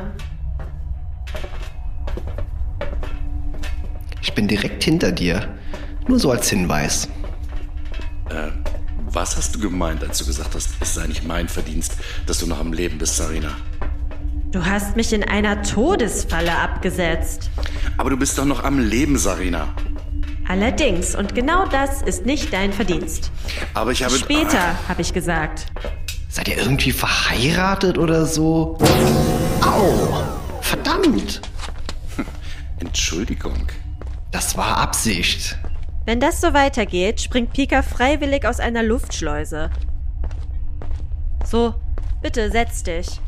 Ich bin direkt hinter dir. Nur so als Hinweis. Äh, was hast du gemeint, als du gesagt hast, es sei nicht mein Verdienst, dass du noch am Leben bist, Sarina? Du hast mich in einer Todesfalle abgesetzt. Aber du bist doch noch am Leben, Sarina. Allerdings, und genau das ist nicht dein Verdienst. Aber ich habe... Später, ah. habe ich gesagt. Seid ihr irgendwie verheiratet oder so? Au! Verdammt! Entschuldigung. Das war Absicht. Wenn das so weitergeht, springt Pika freiwillig aus einer Luftschleuse. So, bitte setz dich.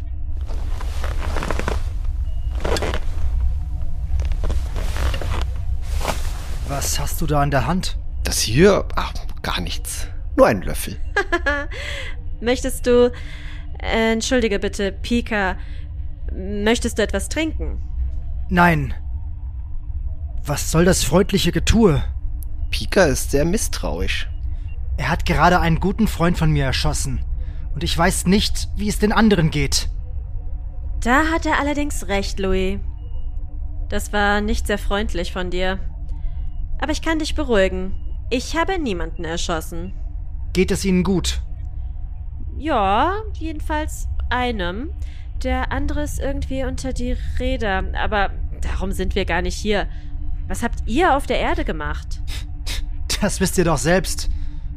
Was hast du da in der Hand? Das hier? Ach, gar nichts. Nur ein Löffel. Möchtest du... Äh, entschuldige bitte, Pika. Möchtest du etwas trinken? Nein. Was soll das freundliche Getue? Pika ist sehr misstrauisch. Er hat gerade einen guten Freund von mir erschossen. Und ich weiß nicht, wie es den anderen geht. Da hat er allerdings recht, Louis. Das war nicht sehr freundlich von dir. Aber ich kann dich beruhigen. Ich habe niemanden erschossen. Geht es Ihnen gut? Ja, jedenfalls einem. Der andere ist irgendwie unter die Räder. Aber darum sind wir gar nicht hier. Was habt ihr auf der Erde gemacht? Das wisst ihr doch selbst.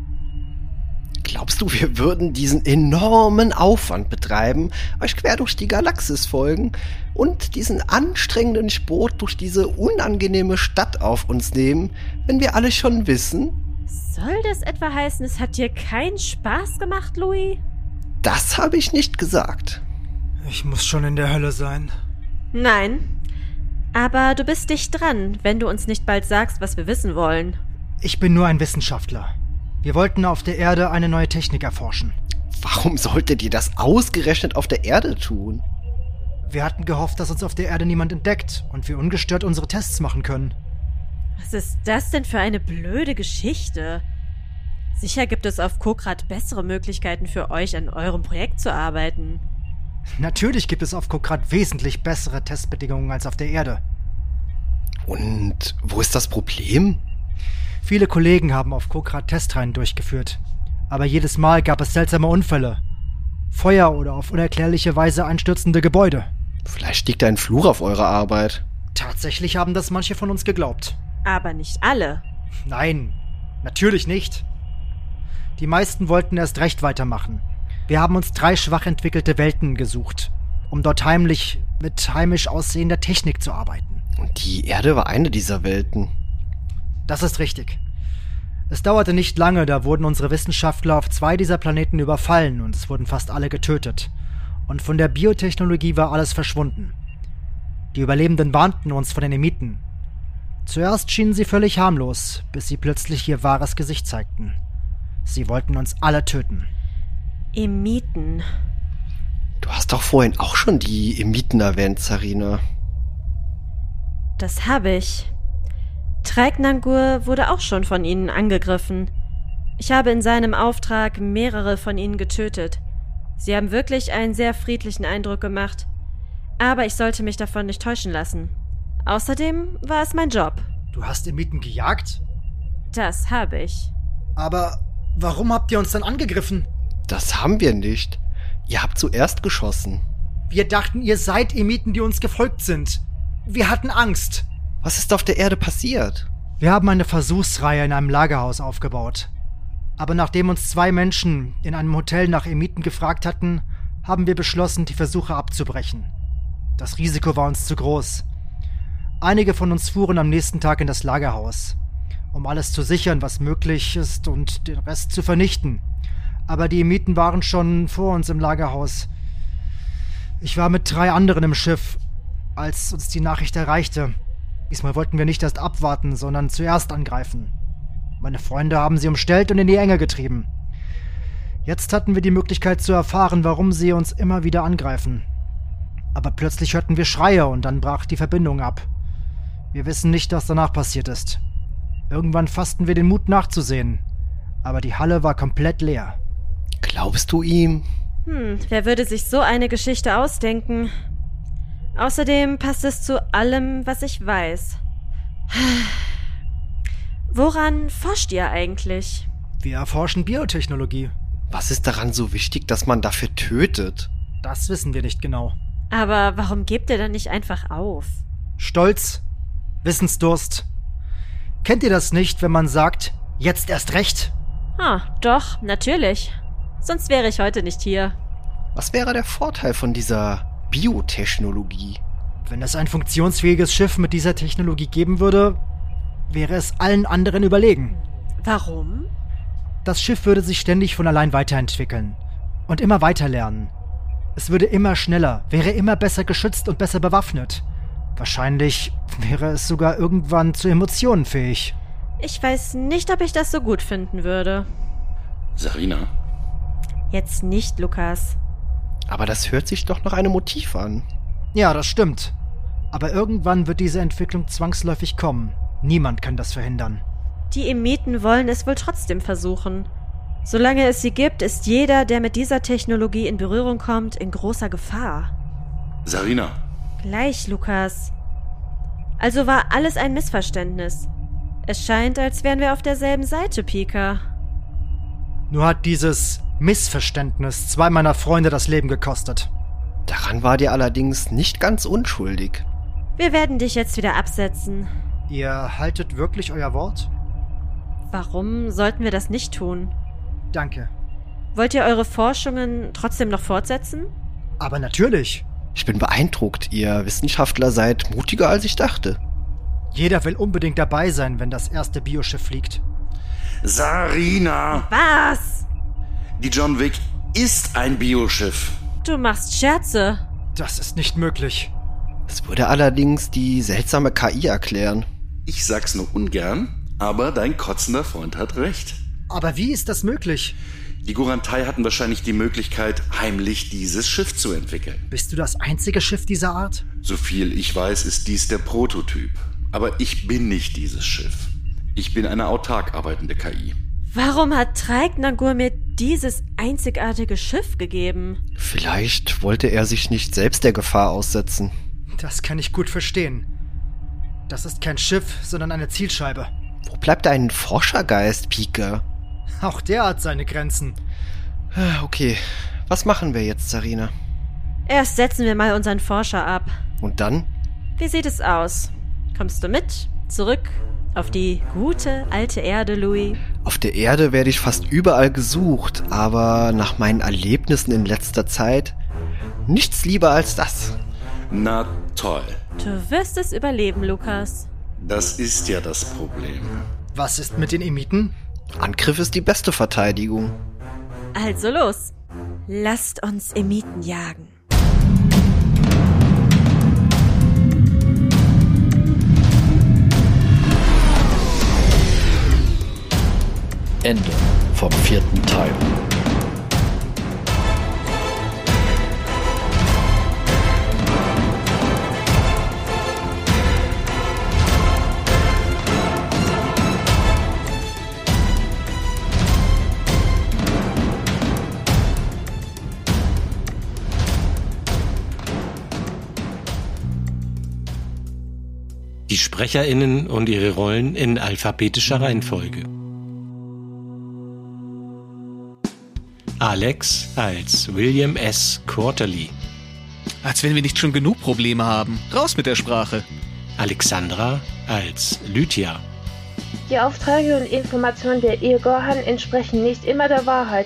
Glaubst du, wir würden diesen enormen Aufwand betreiben, euch quer durch die Galaxis folgen und diesen anstrengenden Sport durch diese unangenehme Stadt auf uns nehmen, wenn wir alle schon wissen? Soll das etwa heißen, es hat dir keinen Spaß gemacht, Louis? Das habe ich nicht gesagt. Ich muss schon in der Hölle sein. Nein, aber du bist dicht dran, wenn du uns nicht bald sagst, was wir wissen wollen. Ich bin nur ein Wissenschaftler. Wir wollten auf der Erde eine neue Technik erforschen. Warum solltet ihr das ausgerechnet auf der Erde tun? Wir hatten gehofft, dass uns auf der Erde niemand entdeckt und wir ungestört unsere Tests machen können. Was ist das denn für eine blöde Geschichte? Sicher gibt es auf Kokrat bessere Möglichkeiten für euch, an eurem Projekt zu arbeiten. Natürlich gibt es auf Kokrat wesentlich bessere Testbedingungen als auf der Erde. Und wo ist das Problem? Viele Kollegen haben auf Kokrat Testreihen durchgeführt. Aber jedes Mal gab es seltsame Unfälle. Feuer oder auf unerklärliche Weise einstürzende Gebäude. Vielleicht liegt ein Fluch auf eurer Arbeit. Tatsächlich haben das manche von uns geglaubt. Aber nicht alle. Nein, natürlich nicht. Die meisten wollten erst recht weitermachen. Wir haben uns drei schwach entwickelte Welten gesucht, um dort heimlich mit heimisch aussehender Technik zu arbeiten. Und die Erde war eine dieser Welten. Das ist richtig. Es dauerte nicht lange, da wurden unsere Wissenschaftler auf zwei dieser Planeten überfallen und es wurden fast alle getötet. Und von der Biotechnologie war alles verschwunden. Die Überlebenden warnten uns vor den Emiten. Zuerst schienen sie völlig harmlos, bis sie plötzlich ihr wahres Gesicht zeigten. Sie wollten uns alle töten. Emiten. Du hast doch vorhin auch schon die Emiten erwähnt, Sarina. Das habe ich. Traik-Nangur wurde auch schon von ihnen angegriffen. Ich habe in seinem Auftrag mehrere von ihnen getötet. Sie haben wirklich einen sehr friedlichen Eindruck gemacht. Aber ich sollte mich davon nicht täuschen lassen. Außerdem war es mein Job. Du hast Emiten gejagt? Das habe ich. Aber warum habt ihr uns dann angegriffen? Das haben wir nicht. Ihr habt zuerst geschossen. Wir dachten, ihr seid Emiten, die uns gefolgt sind. Wir hatten Angst. Was ist auf der Erde passiert? Wir haben eine Versuchsreihe in einem Lagerhaus aufgebaut. Aber nachdem uns zwei Menschen in einem Hotel nach Emiten gefragt hatten, haben wir beschlossen, die Versuche abzubrechen. Das Risiko war uns zu groß. Einige von uns fuhren am nächsten Tag in das Lagerhaus, um alles zu sichern, was möglich ist, und den Rest zu vernichten. Aber die Emiten waren schon vor uns im Lagerhaus. Ich war mit drei anderen im Schiff, als uns die Nachricht erreichte. Diesmal wollten wir nicht erst abwarten, sondern zuerst angreifen. Meine Freunde haben sie umstellt und in die Enge getrieben. Jetzt hatten wir die Möglichkeit zu erfahren, warum sie uns immer wieder angreifen. Aber plötzlich hörten wir Schreie und dann brach die Verbindung ab. Wir wissen nicht, was danach passiert ist. Irgendwann fassten wir den Mut nachzusehen, aber die Halle war komplett leer. Glaubst du ihm? Hm, wer würde sich so eine Geschichte ausdenken? Außerdem passt es zu allem, was ich weiß. Woran forscht ihr eigentlich? Wir erforschen Biotechnologie. Was ist daran so wichtig, dass man dafür tötet? Das wissen wir nicht genau. Aber warum gebt ihr dann nicht einfach auf? Stolz, Wissensdurst. Kennt ihr das nicht, wenn man sagt, jetzt erst recht? Ah, doch, natürlich. Sonst wäre ich heute nicht hier. Was wäre der Vorteil von dieser Biotechnologie? Wenn es ein funktionsfähiges Schiff mit dieser Technologie geben würde, wäre es allen anderen überlegen. Warum? Das Schiff würde sich ständig von allein weiterentwickeln und immer weiter lernen. Es würde immer schneller, wäre immer besser geschützt und besser bewaffnet. Wahrscheinlich wäre es sogar irgendwann zu Emotionen fähig. Ich weiß nicht, ob ich das so gut finden würde. Sarina? Jetzt nicht, Lukas. Aber das hört sich doch nach einem Motiv an. Ja, das stimmt. Aber irgendwann wird diese Entwicklung zwangsläufig kommen. Niemand kann das verhindern. Die Emiten wollen es wohl trotzdem versuchen. Solange es sie gibt, ist jeder, der mit dieser Technologie in Berührung kommt, in großer Gefahr. Sarina. Gleich, Lukas. Also war alles ein Missverständnis. Es scheint, als wären wir auf derselben Seite, Pika. Nur hat dieses Missverständnis zwei meiner Freunde das Leben gekostet. Daran war dir allerdings nicht ganz unschuldig. Wir werden dich jetzt wieder absetzen. Ihr haltet wirklich euer Wort? Warum sollten wir das nicht tun? Danke. Wollt ihr eure Forschungen trotzdem noch fortsetzen? Aber natürlich. Ich bin beeindruckt. Ihr Wissenschaftler seid mutiger, als ich dachte. Jeder will unbedingt dabei sein, wenn das erste Bioschiff fliegt. Sarina! Was? Die John Wick ist ein Bioschiff. Du machst Scherze. Das ist nicht möglich. Das würde allerdings die seltsame K I erklären. Ich sag's nur ungern, aber dein kotzender Freund hat recht. Aber wie ist das möglich? Die Gorantai hatten wahrscheinlich die Möglichkeit, heimlich dieses Schiff zu entwickeln. Bist du das einzige Schiff dieser Art? Soviel ich weiß, ist dies der Prototyp. Aber ich bin nicht dieses Schiff. Ich bin eine autark arbeitende K I. Warum hat Traik-Nangur mir dieses einzigartige Schiff gegeben? Vielleicht wollte er sich nicht selbst der Gefahr aussetzen. Das kann ich gut verstehen. Das ist kein Schiff, sondern eine Zielscheibe. Wo bleibt dein Forschergeist, Pika? Auch der hat seine Grenzen. Okay, was machen wir jetzt, Sarina? Erst setzen wir mal unseren Forscher ab. Und dann? Wie sieht es aus? Kommst du mit? Zurück? Auf die gute alte Erde, Louis? Auf der Erde werde ich fast überall gesucht, aber nach meinen Erlebnissen in letzter Zeit nichts lieber als das. Na toll. Du wirst es überleben, Lukas. Das ist ja das Problem. Was ist mit den Emiten? Angriff ist die beste Verteidigung. Also los. Lasst uns Emiten jagen. Ende vom vierten Teil. Die SprecherInnen und ihre Rollen in alphabetischer Reihenfolge. Alex als William S. Quarterly. Als wenn wir nicht schon genug Probleme haben. Raus mit der Sprache. Alexandra als Lydia. Die Aufträge und Informationen der Ehe Gorhan entsprechen nicht immer der Wahrheit.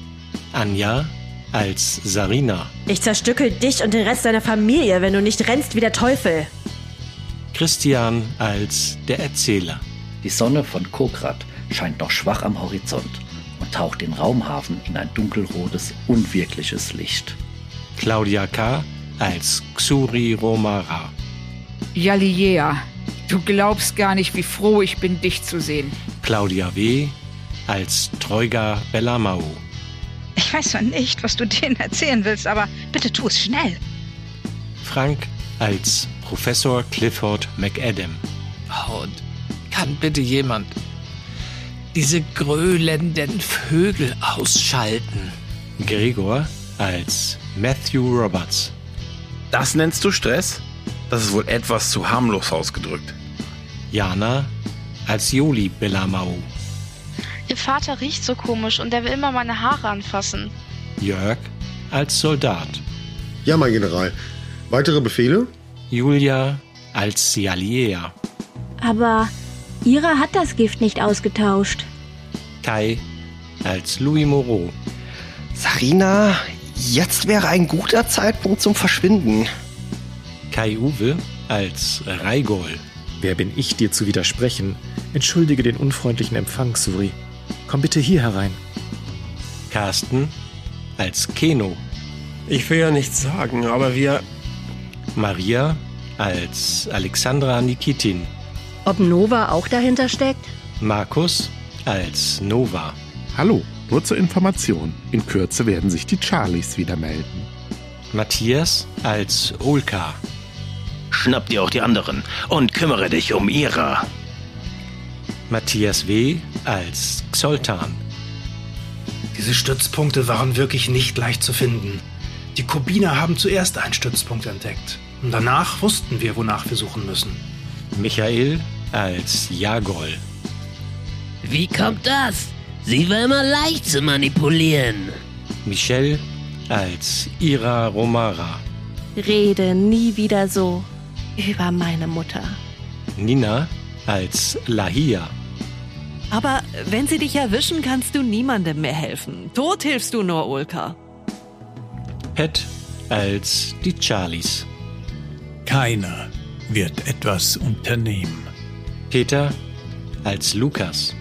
Anja als Sarina. Ich zerstückel dich und den Rest deiner Familie, wenn du nicht rennst wie der Teufel. Christian als der Erzähler. Die Sonne von Kokrat scheint noch schwach am Horizont und taucht den Raumhafen in ein dunkelrotes, unwirkliches Licht. Claudia K. als Xuri Romara. Yaliea, du glaubst gar nicht, wie froh ich bin, dich zu sehen. Claudia W. als Troiga Bellamau. Ich weiß zwar nicht, was du denen erzählen willst, aber bitte tu es schnell. Frank als Professor Clifford McAdam. Und kann bitte jemand diese gröhlenden Vögel ausschalten? Gregor als Matthew Roberts. Das nennst du Stress? Das ist wohl etwas zu harmlos ausgedrückt. Jana als Joli Bellamau. Ihr Vater riecht so komisch und er will immer meine Haare anfassen. Jörg als Soldat. Ja, mein General. Weitere Befehle? Julia als Yaliea. Aber Ira hat das Gift nicht ausgetauscht. Kai als Louis Moreau. Sarina, jetzt wäre ein guter Zeitpunkt zum Verschwinden. Kai Uwe als Raigol. Wer bin ich, dir zu widersprechen? Entschuldige den unfreundlichen Empfang, Suri. Komm bitte hier herein. Carsten als Keno. Ich will ja nichts sagen, aber wir... Maria als Alexandra Nikitin. Ob Nova auch dahinter steckt? Markus als Nova. Hallo, nur zur Information. In Kürze werden sich die Charlies wieder melden. Matthias als Olka. Schnapp dir auch die anderen und kümmere dich um Ira. Matthias W. als Xoltan. Diese Stützpunkte waren wirklich nicht leicht zu finden. Die Kubiner haben zuerst einen Stützpunkt entdeckt. Und danach wussten wir, wonach wir suchen müssen. Michael als Jagol. Wie kommt das? Sie war immer leicht zu manipulieren. Michelle als Ira Romara. Rede nie wieder so über meine Mutter. Nina als Lahia. Aber wenn sie dich erwischen, kannst du niemandem mehr helfen. Tot hilfst du nur Olka. Pat als die Charlies. Keiner wird etwas unternehmen. Peter als Lukas.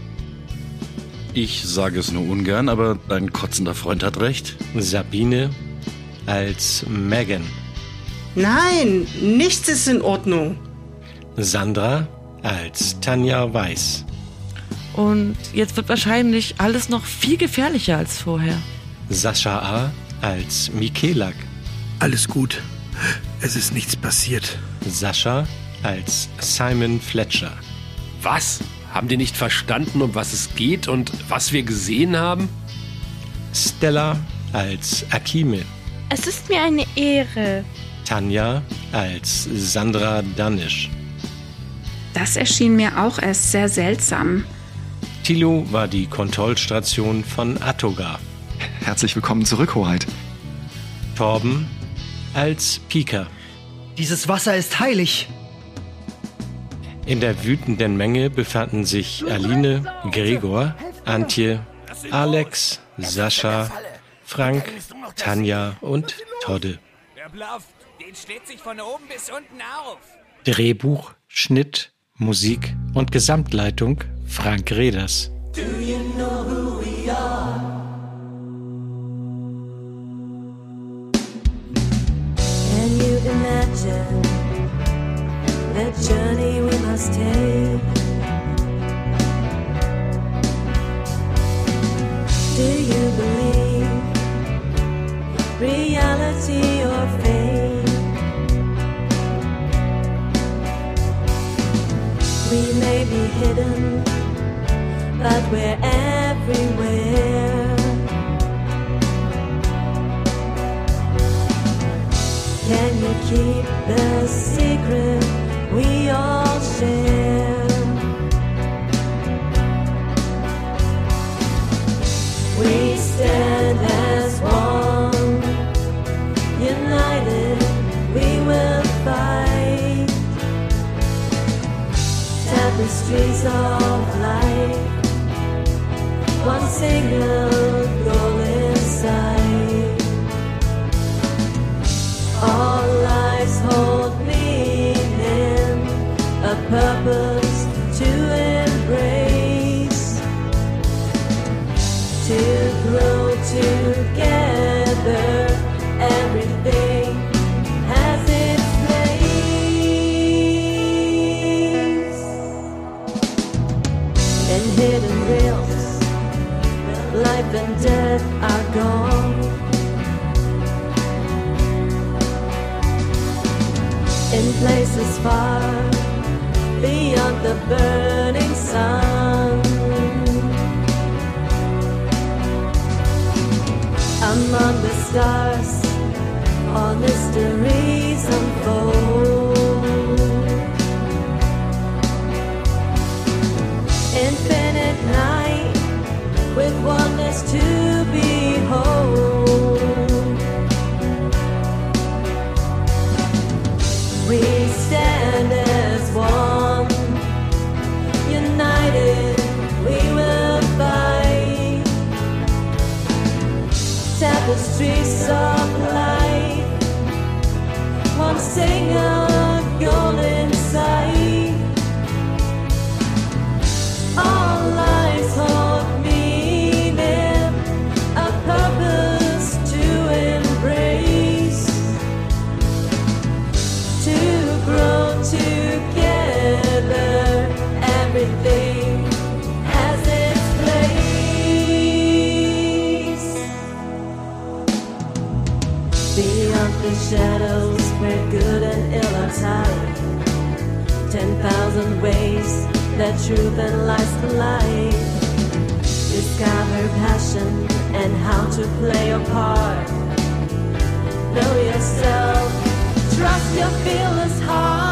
Ich sage es nur ungern, aber dein kotzender Freund hat recht. Sabine als Megan. Nein, nichts ist in Ordnung. Sandra als Tanja Weiß. Und jetzt wird wahrscheinlich alles noch viel gefährlicher als vorher. Sascha A. als Mikelak. Alles gut. Es ist nichts passiert. Sascha als Simon Fletcher. Was? Haben die nicht verstanden, um was es geht und was wir gesehen haben? Stella als Akime. Es ist mir eine Ehre. Tanja als Sandra Danisch. Das erschien mir auch erst sehr seltsam. Tilo war die Kontrollstation von Atoga. Herzlich willkommen zurück, Hoheit. Torben als Pika. Dieses Wasser ist heilig. In der wütenden Menge befanden sich Aline, Gregor, Antje, Alex, Sascha, Frank, Tanja und Todde. Wer blufft, den steht sich von oben bis unten auf. Drehbuch, Schnitt, Musik und Gesamtleitung Frank Reders. Do you know who we are? Can you imagine the journey we must take? Do you believe reality or fate? We may be hidden, but we're everywhere. Can you keep the secret we all share? tapestries of life, one single goal inside. All lives hold meaning, a purpose to embrace, to grow together. Everything has its place. In hidden realms, life and death are gone. In places far beyond the burning sun, among the stars, all mysteries unfold. Infinite night with oneness to behold. We stand as one, united we will fight. Tapestries of life, one single goal inside. All lives hold meaning, a purpose to embrace, to grow together. Everything has its place. Beyond the shadows where good and ill are tied, ten thousand ways that truth and lies collide. Discover passion and how to play your part. Know yourself, trust your fearless heart.